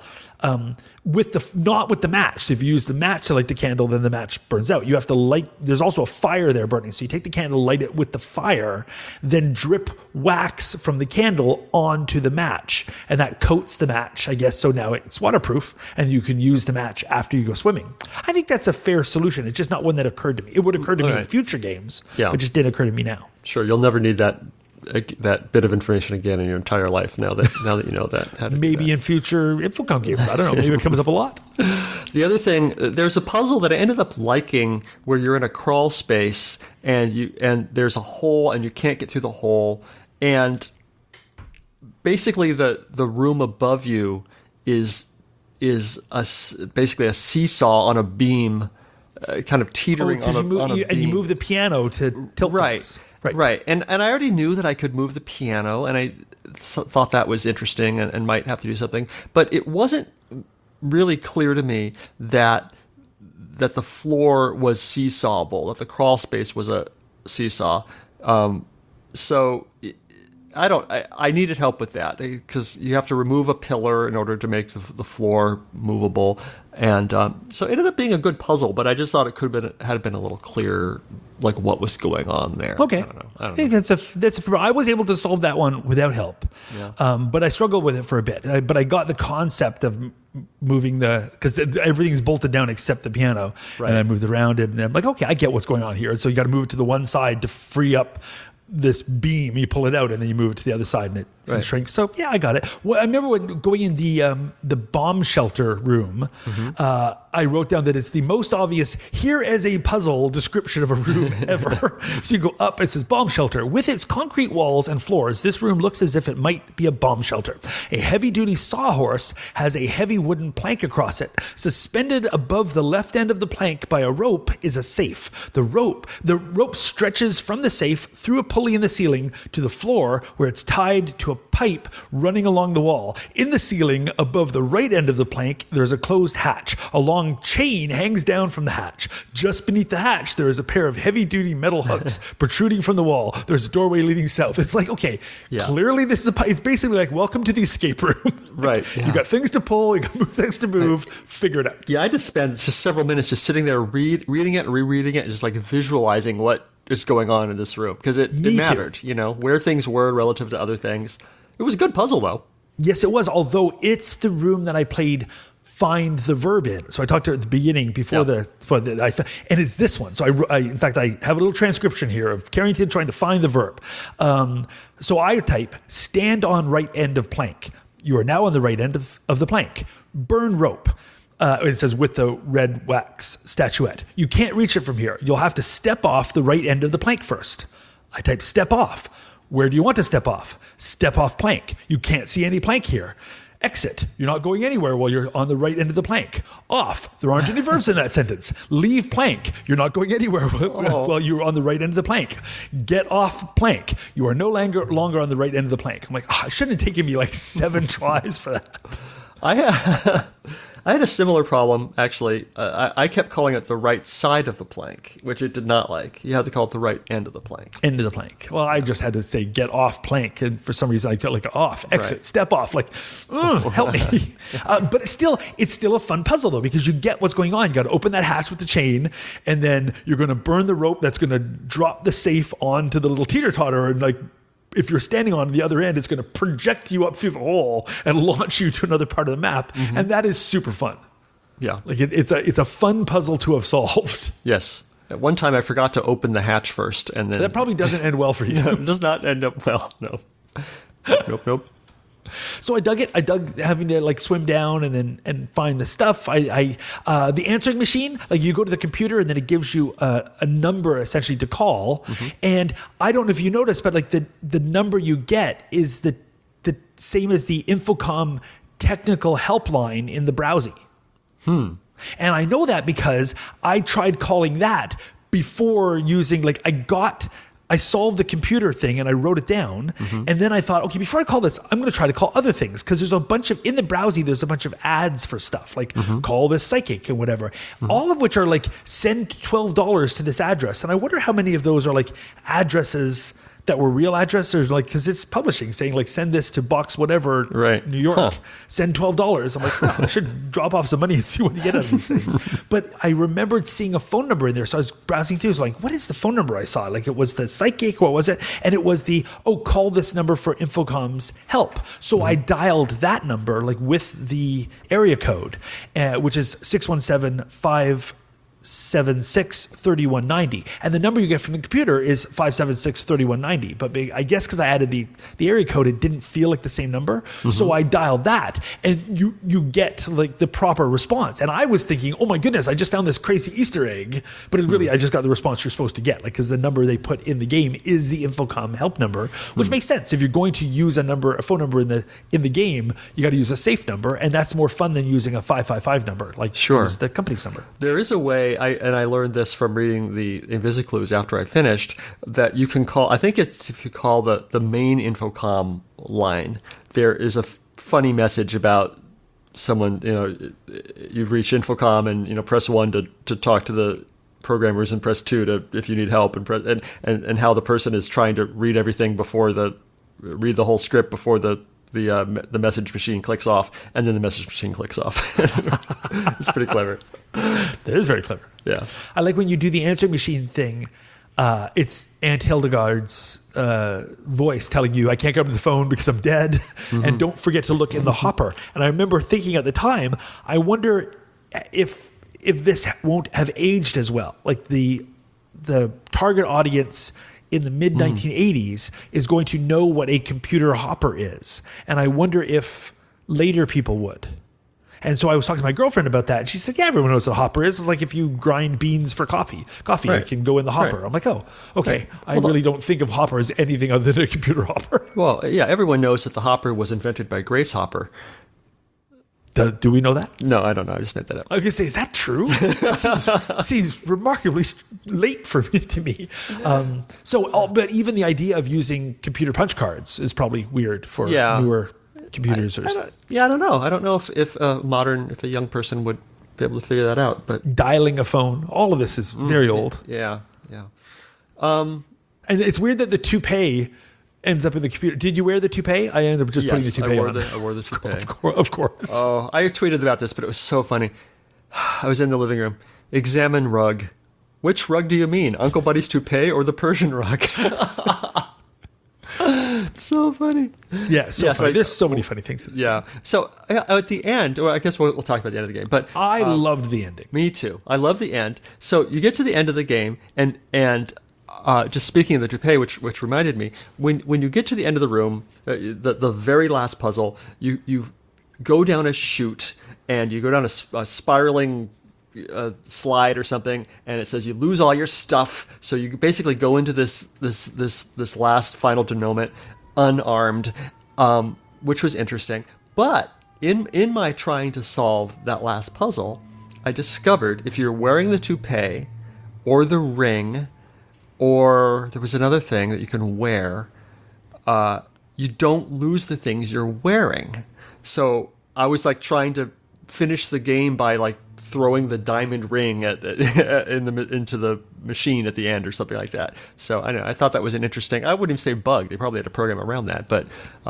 not with the match. So if you use the match to light the candle, then the match burns out. You have to light. There's also a fire there burning. So you take the candle, light it with the fire, then drip wax from the candle onto the match, and that coats the match, I guess. So now it's waterproof, and you can use the match after you go swimming. I think that's a fair solution. It's just not one that occurred to me. It would occur to me in Right. future games, Yeah. but just didn't occur to me now. Sure, you'll never need that bit of information again in your entire life. Now that you know that. How to do Maybe that. in future Infocom games. I don't know. Maybe it comes up a lot. The other thing, there's a puzzle that I ended up liking where you're in a crawl space and there's a hole and you can't get through the hole, and basically the room above you is basically a seesaw on a beam, kind of teetering on a beam. And you move the piano to tilt things. Right. And I already knew that I could move the piano, and I thought that was interesting and might have to do something. But it wasn't really clear to me that the floor was seesawable, that the crawl space was a seesaw. So I needed help with that, because you have to remove a pillar in order to make the floor movable. And so it ended up being a good puzzle, but I just thought it had been a little clearer, like what was going on there. Okay. I don't know. I think that's I was able to solve that one without help. Yeah. But I struggled with it for a bit. But I got the concept of moving because everything's bolted down except the piano. Right. And I moved around it, and I'm like, okay, I get what's going on here. So you got to move it to the one side to free up this beam. You pull it out and then you move it to the other side, and it Right. shrinks. So yeah, I got it. Well, I remember when going in the bomb shelter room, I wrote down that it's the most obvious here as a puzzle description of a room ever. So you go up, it says bomb shelter. With its concrete walls and floors, this room looks as if it might be a bomb shelter. A heavy-duty sawhorse has a heavy wooden plank across it. Suspended above the left end of the plank by a rope is a safe. The rope stretches from the safe through a pulley in the ceiling to the floor, where it's tied to a pipe running along the wall. In the ceiling, above the right end of the plank, there's a closed hatch. A long chain hangs down from the hatch. Just beneath the hatch, there is a pair of heavy-duty metal hooks protruding from the wall. There's a doorway leading south. It's like, okay, clearly this is it's basically like, welcome to the escape room. Right. You got things to pull, you got things to move, figure it out. Yeah, I just spent just several minutes just sitting there reading it and rereading it, and just like visualizing what is going on in this room, because it Me too. mattered, where things were relative to other things. It was a good puzzle, though. Yes, it was, although it's the room that I played Find the Verb in. So I talked to her at the beginning before and it's this one. So I in fact, I have a little transcription here of Carrington trying to find the verb. So I type, stand on right end of plank. You are now on the right end of the plank. Burn rope. It says with the red wax statuette. You can't reach it from here. You'll have to step off the right end of the plank first. I type step off. Where do you want to step off? Step off plank. You can't see any plank here. Exit. You're not going anywhere while you're on the right end of the plank. Off. There aren't any verbs in that sentence. Leave plank. You're not going anywhere while you're on the right end of the plank. Get off plank. You are no longer on the right end of the plank. I'm like, I shouldn't have taken me like 7 tries for that. I had a similar problem, actually. I kept calling it the right side of the plank, which it did not like. You had to call it the right end of the plank. End of the plank. Well, I just had to say get off plank, and for some reason I felt like off, exit, Right. step off. Like, help me. But it's still a fun puzzle though, because you get what's going on. You got to open that hatch with the chain, and then you're going to burn the rope that's going to drop the safe onto the little teeter totter, and like, if you're standing on the other end, it's going to project you up through the hole and launch you to another part of the map, and that is super fun. Yeah. Like it's a fun puzzle to have solved. Yes. At one time, I forgot to open the hatch first, and then That probably doesn't end well for you. it does not end up well. No. Nope. So I dug it. I dug having to like swim down and find the stuff. The answering machine, like you go to the computer and then it gives you a number essentially to call. And I don't know if you noticed, but like the number you get is the same as the Infocom technical helpline in the browsing. And I know that because I tried calling that before using, like, I solved the computer thing and I wrote it down. And then I thought, okay, before I call this, I'm going to try to call other things. Because there's a bunch of, in the browsing, there's a bunch of ads for stuff like call this psychic and whatever. All of which are like, send $12 to this address. And I wonder how many of those are like addresses that were real addresses, like, because it's publishing saying like send this to box whatever, Right. New York, send $12. I'm like, I should drop off some money and see what you get out of these things. But I remembered seeing a phone number in there, so I was browsing through. I was like, what is the phone number I saw? Like, it was the psychic, what was it? And it was call this number for Infocom's help. So I dialed that number like with the area code, which is 617-576-3190, and the number you get from the computer is 576-3190. But I guess because I added the area code, it didn't feel like the same number. So I dialed that, and you get like the proper response. And I was thinking, oh my goodness, I just found this crazy Easter egg. But it really, I just got the response you're supposed to get, like, because the number they put in the game is the Infocom help number, which makes sense. If you're going to use a phone number in the game, you got to use a safe number, and that's more fun than using a 555 number, like Sure. use the company's number. There is a way, I learned this from reading the Invisiclues after I finished, that you can call, I think it's if you call the main Infocom line, there is a funny message about someone, you've reached Infocom and, press 1 to talk to the programmers and press 2 if you need help, and how the person is trying to read everything read the whole script before the message machine clicks off, and then the message machine clicks off. It's pretty clever. That is very clever. Yeah. I like when you do the answering machine thing. It's Aunt Hildegard's voice telling you, I can't get up to the phone because I'm dead. And don't forget to look in the hopper. And I remember thinking at the time, I wonder if this won't have aged as well. Like the target audience in the mid 1980s is going to know what a computer hopper is. And I wonder if later people would. And so I was talking to my girlfriend about that, and she said, yeah, everyone knows what a hopper is. It's like if you grind beans for coffee, Right. it can go in the hopper. Right. I'm like, oh, okay. Right. I really don't think of hopper as anything other than a computer hopper. Well, yeah, everyone knows that the hopper was invented by Grace Hopper. Do we know that? No, I don't know. I just made that up. I was going to say, is that true? seems remarkably late to me. But even the idea of using computer punch cards is probably weird for newer computers. I don't know. I don't know if a young person would be able to figure that out. But dialing a phone, all of this is very old. Yeah. And it's weird that the toupee ends up in the computer. Did you wear the toupee? I ended up just putting the toupee on. I wore the toupee. Of course. Oh, I tweeted about this, but it was so funny. I was in the living room. Examine rug. Which rug do you mean? Uncle Buddy's toupee or the Persian rug? So funny. Yeah, funny. There's so many funny things in this game. So at the end, or I guess we'll talk about the end of the game. But I loved the ending. Me too. I love the end. So you get to the end of the game, and just speaking of the toupee, which reminded me, when you get to the end of the room, the very last puzzle, you go down a chute and you go down a spiraling slide or something, and it says you lose all your stuff. So you basically go into this last final denouement unarmed, which was interesting. But in my trying to solve that last puzzle, I discovered if you're wearing the toupee or the ring, or there was another thing that you can wear, you don't lose the things you're wearing. So I was like trying to finish the game by like throwing the diamond ring into the machine at the end or something like that. So I don't know, I thought that was an interesting. I wouldn't even say bug. They probably had a program around that, but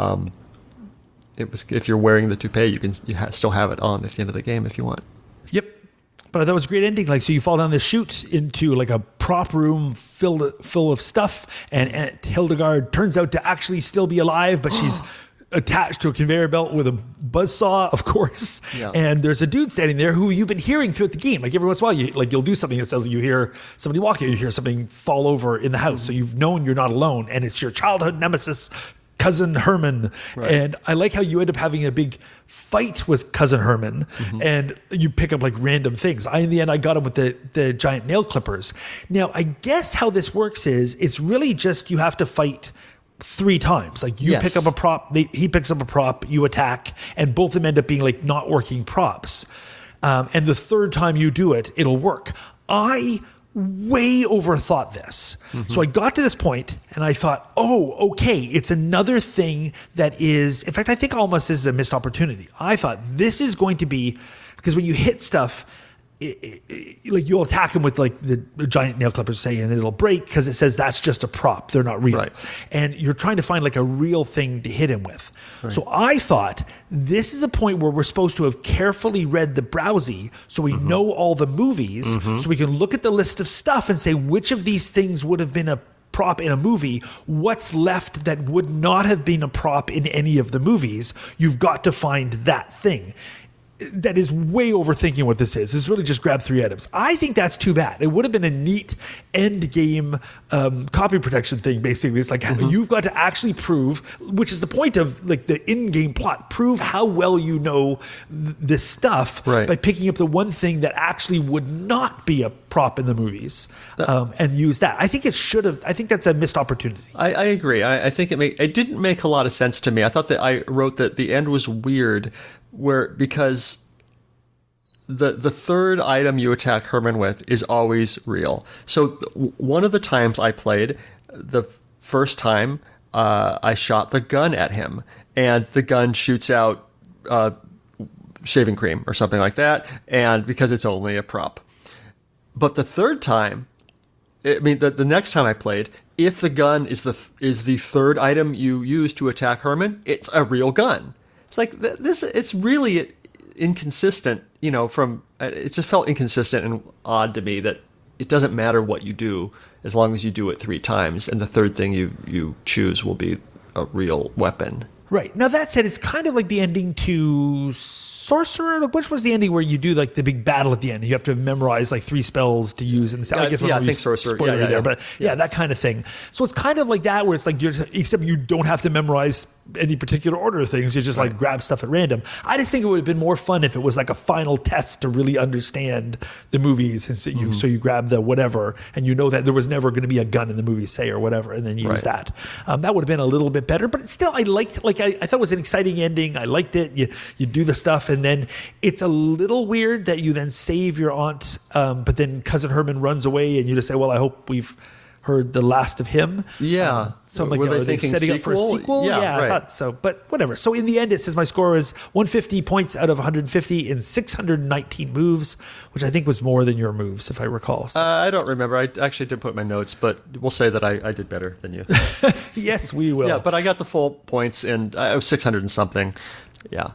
it was, if you're wearing the toupee, you can still have it on at the end of the game if you want. Yep. But I thought it was a great ending. Like, so you fall down the chute into like a prop room full of stuff, and Hildegard turns out to actually still be alive, but she's attached to a conveyor belt with a buzzsaw, of course. Yeah. And there's a dude standing there who you've been hearing throughout the game. Like every once in a while, you'll do something that says you hear somebody walking, you hear something fall over in the house. So you've known you're not alone, and it's your childhood nemesis, Cousin Herman. Right. And I like how you end up having a big fight with Cousin Herman, and you pick up like random things. In the end, I got him with the giant nail clippers. Now, I guess how this works is it's really just you have to fight 3 times. Like you pick up a prop, he picks up a prop, you attack, and both of them end up being like not working props. And the third time you do it, it'll work. I way overthought this. So I got to this point and I thought, oh, okay, it's another thing that is, in fact, I think almost this is a missed opportunity. I thought this is going to be, because when you hit stuff, like you'll attack them with like the giant nail clippers, say, and it'll break because it says that's just a prop. They're not real. Right. And you're trying to find like a real thing to hit him with. Right. So I thought this is a point where we're supposed to have carefully read the browsy so we know all the movies, so we can look at the list of stuff and say which of these things would have been a prop in a movie, what's left that would not have been a prop in any of the movies. You've got to find that thing. That is way overthinking what this is. It's really just grab 3 items. I think that's too bad. It would have been a neat end game copy protection thing. Basically, it's like you've got to actually prove, which is the point of like the in-game plot. Prove how well you know this stuff by picking up the one thing that actually would not be a prop in the movies, and use that. I think it should have. I think that's a missed opportunity. I agree. I think it didn't make a lot of sense to me. I thought that I wrote that the end was weird, because the third item you attack Herman with is always real. So one of the times I played, the first time I shot the gun at him, and the gun shoots out shaving cream or something like that, and because it's only a prop. But the third time, the next time I played, if the gun is the third item you use to attack Herman, it's a real gun. It's like this. It's really inconsistent. It just felt inconsistent and odd to me that it doesn't matter what you do as long as you do it 3 times, and the third thing you choose will be a real weapon. Right. Now, that said, it's kind of like the ending to Sorcerer. Which was the ending where you do like the big battle at the end? You have to memorize like 3 spells to use. And I guess I think Sorcerer. Spoiler there, but that kind of thing. So it's kind of like that, where it's like except you don't have to memorize any particular order of things. You just like grab stuff at random. I just think it would have been more fun if it was like a final test to really understand the movies, and so you grab the whatever, and you know that there was never going to be a gun in the movie, say, or whatever, and then you use that. That would have been a little bit better, but still, I liked I thought it was an exciting ending. I liked it. You do the stuff, and then it's a little weird that you then save your aunt, but then Cousin Herman runs away, and you just say, well, I hope we've heard the last of him. Yeah. So I'm like, were they are they thinking setting up for a sequel? Yeah, I thought so. But whatever. So in the end, it says my score is 150 points out of 150 in 619 moves, which I think was more than your moves, if I recall. So. I don't remember. I actually did put my notes, but we'll say that I did better than you. Yes, we will. Yeah, but I got the full points, and I was 600 and something. Yeah.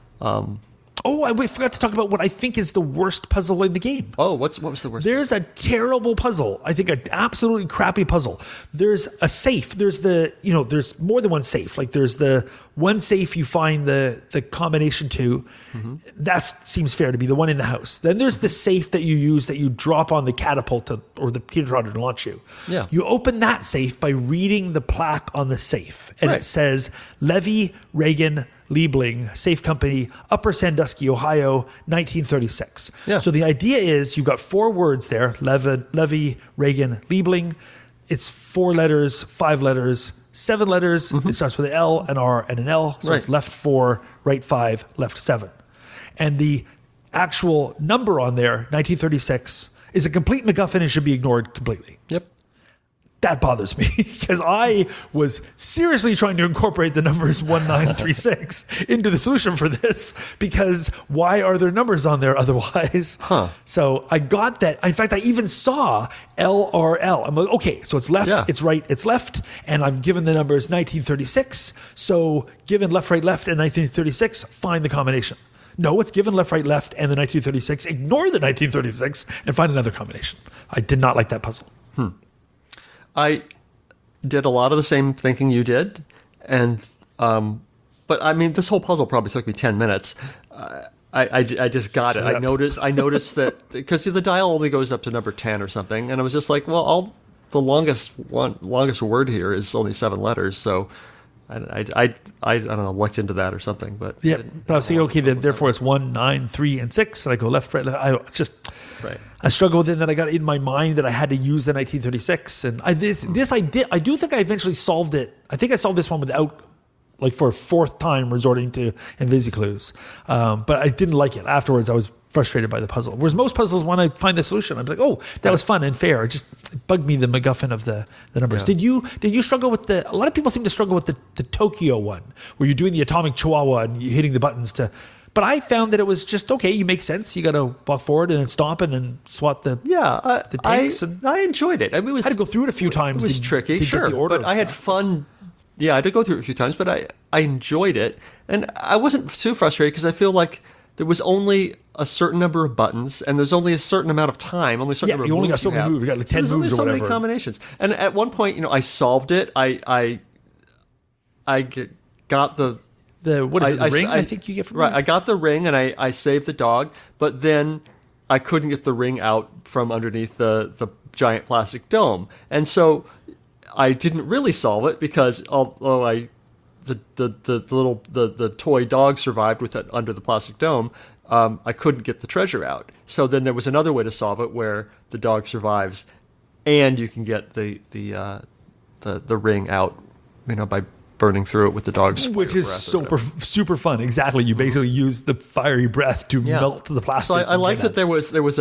Oh, I forgot to talk about what I think is the worst puzzle in the game. Oh, what was the worst? There's a terrible puzzle. I think an absolutely crappy puzzle. There's a safe. There's there's more than one safe. Like there's the one safe you find the combination to. That seems fair to be the one in the house. Then there's the safe that you use that you drop on the catapult or the teeter totter to launch you. Yeah. You open that safe by reading the plaque on the safe, and it says Levy Reagan Liebling, Safe Company, Upper Sandusky, Ohio, 1936. Yeah. So the idea is you've got 4 words there, Levy, Reagan, Liebling. It's 4 letters, 5 letters, 7 letters. It starts with an L, an R, and an L. So it's left 4, right 5, left 7. and the actual number on there, 1936, is a complete MacGuffin and should be ignored completely. Yep. That bothers me because I was seriously trying to incorporate the numbers 1936 into the solution for this, because why are there numbers on there otherwise? So I got that. In fact, I even saw LRL. I'm like, okay, so it's left, Yeah. it's right, it's left. And I've given the numbers 1936. So given left, right, left, and 1936, find the combination. No, it's given left, right, left, and the 1936. Ignore the 1936 and find another combination. I did not like that puzzle. I did a lot of the same thinking you did, and but I mean, this whole puzzle probably took me 10 minutes. I just got Shut it. up. I noticed that because the dial only goes up to number 10 or something, and I was just like, well, the longest word here is only 7 letters, so I don't know, looked into that or something, but Yeah, but I was thinking, okay, then therefore it's 1, 9, 3, and 6, and I go left, right, left. Right. I struggled with it, and then I got in my mind that I had to use the 1936, and I did. I do think I eventually solved it. I think I solved this one without, like, for a fourth time resorting to InvisiClues, but I didn't like it. Afterwards, I was frustrated by the puzzle. Whereas most puzzles, when I find the solution, I'm like, oh, that was fun and fair. It just bugged me, the MacGuffin of the numbers. Yeah. Did you struggle with a lot of people seem to struggle with the Tokyo one, where you're doing the atomic chihuahua and you're hitting the buttons to. But I found that it was just okay. You make sense. You got to walk forward and then stomp and then swat the the tanks. I enjoyed it. I mean, it was, I had to go through it a few times. It was to tricky, get sure, the order but of I had stuff. fun. Yeah, I did go through it a few times, but I enjoyed it, and I wasn't too frustrated because I feel like there was only a certain number of buttons, and the's only a certain amount of time, only a certain Yeah, number of you only moves got so many have. moves. You got like 10 there's only moves or so many whatever. combinations. And at one point, I solved it. I got the. What is it? The ring? I think you get from right. there? I got the ring and I saved the dog, but then I couldn't get the ring out from underneath the giant plastic dome, and so I didn't really solve it because although the toy dog survived with it under the plastic dome, I couldn't get the treasure out. So then there was another way to solve it where the dog survives, and you can get the ring out, by burning through it with the dog's Which fire is breath or whatever. super fun. Exactly. You basically use the fiery breath to Yeah. melt the plastic. So I and liked get that there was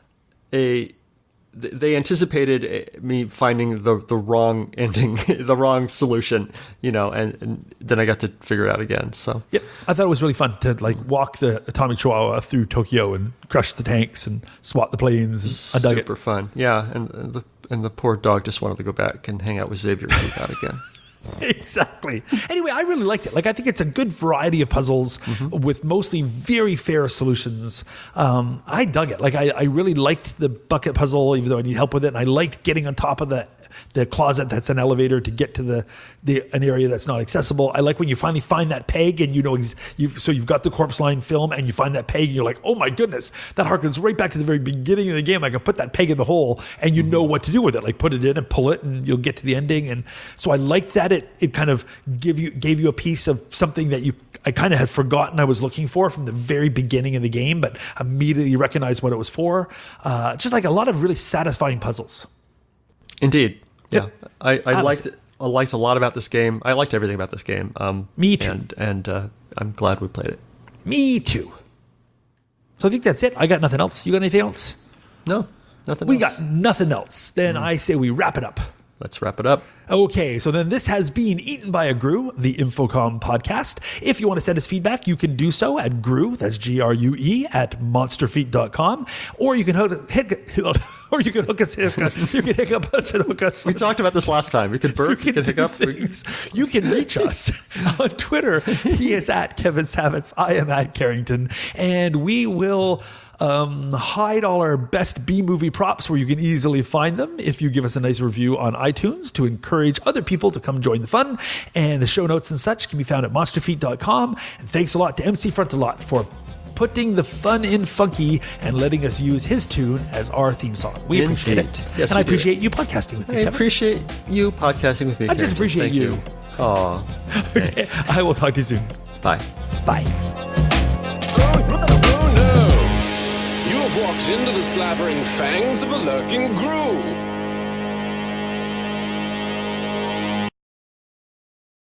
they anticipated me finding the wrong ending, the wrong solution, and then I got to figure it out again. So Yep. I thought it was really fun to walk the atomic chihuahua through Tokyo and crush the tanks and swat the planes. And I dug super fun. Yeah, and the poor dog just wanted to go back and hang out with Xavier out again. Exactly. Anyway, I really liked it. I think it's a good variety of puzzles with mostly very fair solutions. I dug it. I really liked the bucket puzzle, even though I need help with it. And I liked getting on top of the closet that's an elevator to get to an area that's not accessible. I like when you finally find that peg and you've got the corpse line film and you find that peg and you're like, oh my goodness, that harkens right back to the very beginning of the game. I can put that peg in the hole and you know what to do with it. Like put it in and pull it and you'll get to the ending. And so I like that it kind of gave you a piece of something that I kind of had forgotten I was looking for from the very beginning of the game, but immediately recognized what it was for. Just like a lot of really satisfying puzzles. Indeed. Yeah. Yep. I liked it. I liked a lot about this game. I liked everything about this game. Me too. And I'm glad we played it. Me too. So I think that's it. I got nothing else. You got anything else? No, nothing We else. got nothing else. Then I say we wrap it up. Let's wrap it up. Okay, so then this has been Eaten by a Grue, the Infocom podcast. If you want to send us feedback, you can do so at Grue, that's GRUE, at monsterfeet.com, or you can hook us and hook us. We talked about this last time. You could burp, you could do hiccup. things. You can reach us on Twitter. He is at Kevin Savitz. I am at Carrington. And we will hide all our best B-movie props where you can easily find them if you give us a nice review on iTunes to encourage other people to come join the fun. And the show notes and such can be found at monsterfeet.com. And thanks a lot to MC Frontalot for putting the fun in funky and letting us use his tune as our theme song. We appreciate it. Indeed. Yes, and I we do. appreciate you podcasting with me, I Kevin. appreciate you podcasting with me. I just Carrington. appreciate Thank you. Aw. Okay, I will talk to you soon. Bye. Bye. Oh no! You have walked into the slavering fangs of a lurking Grue.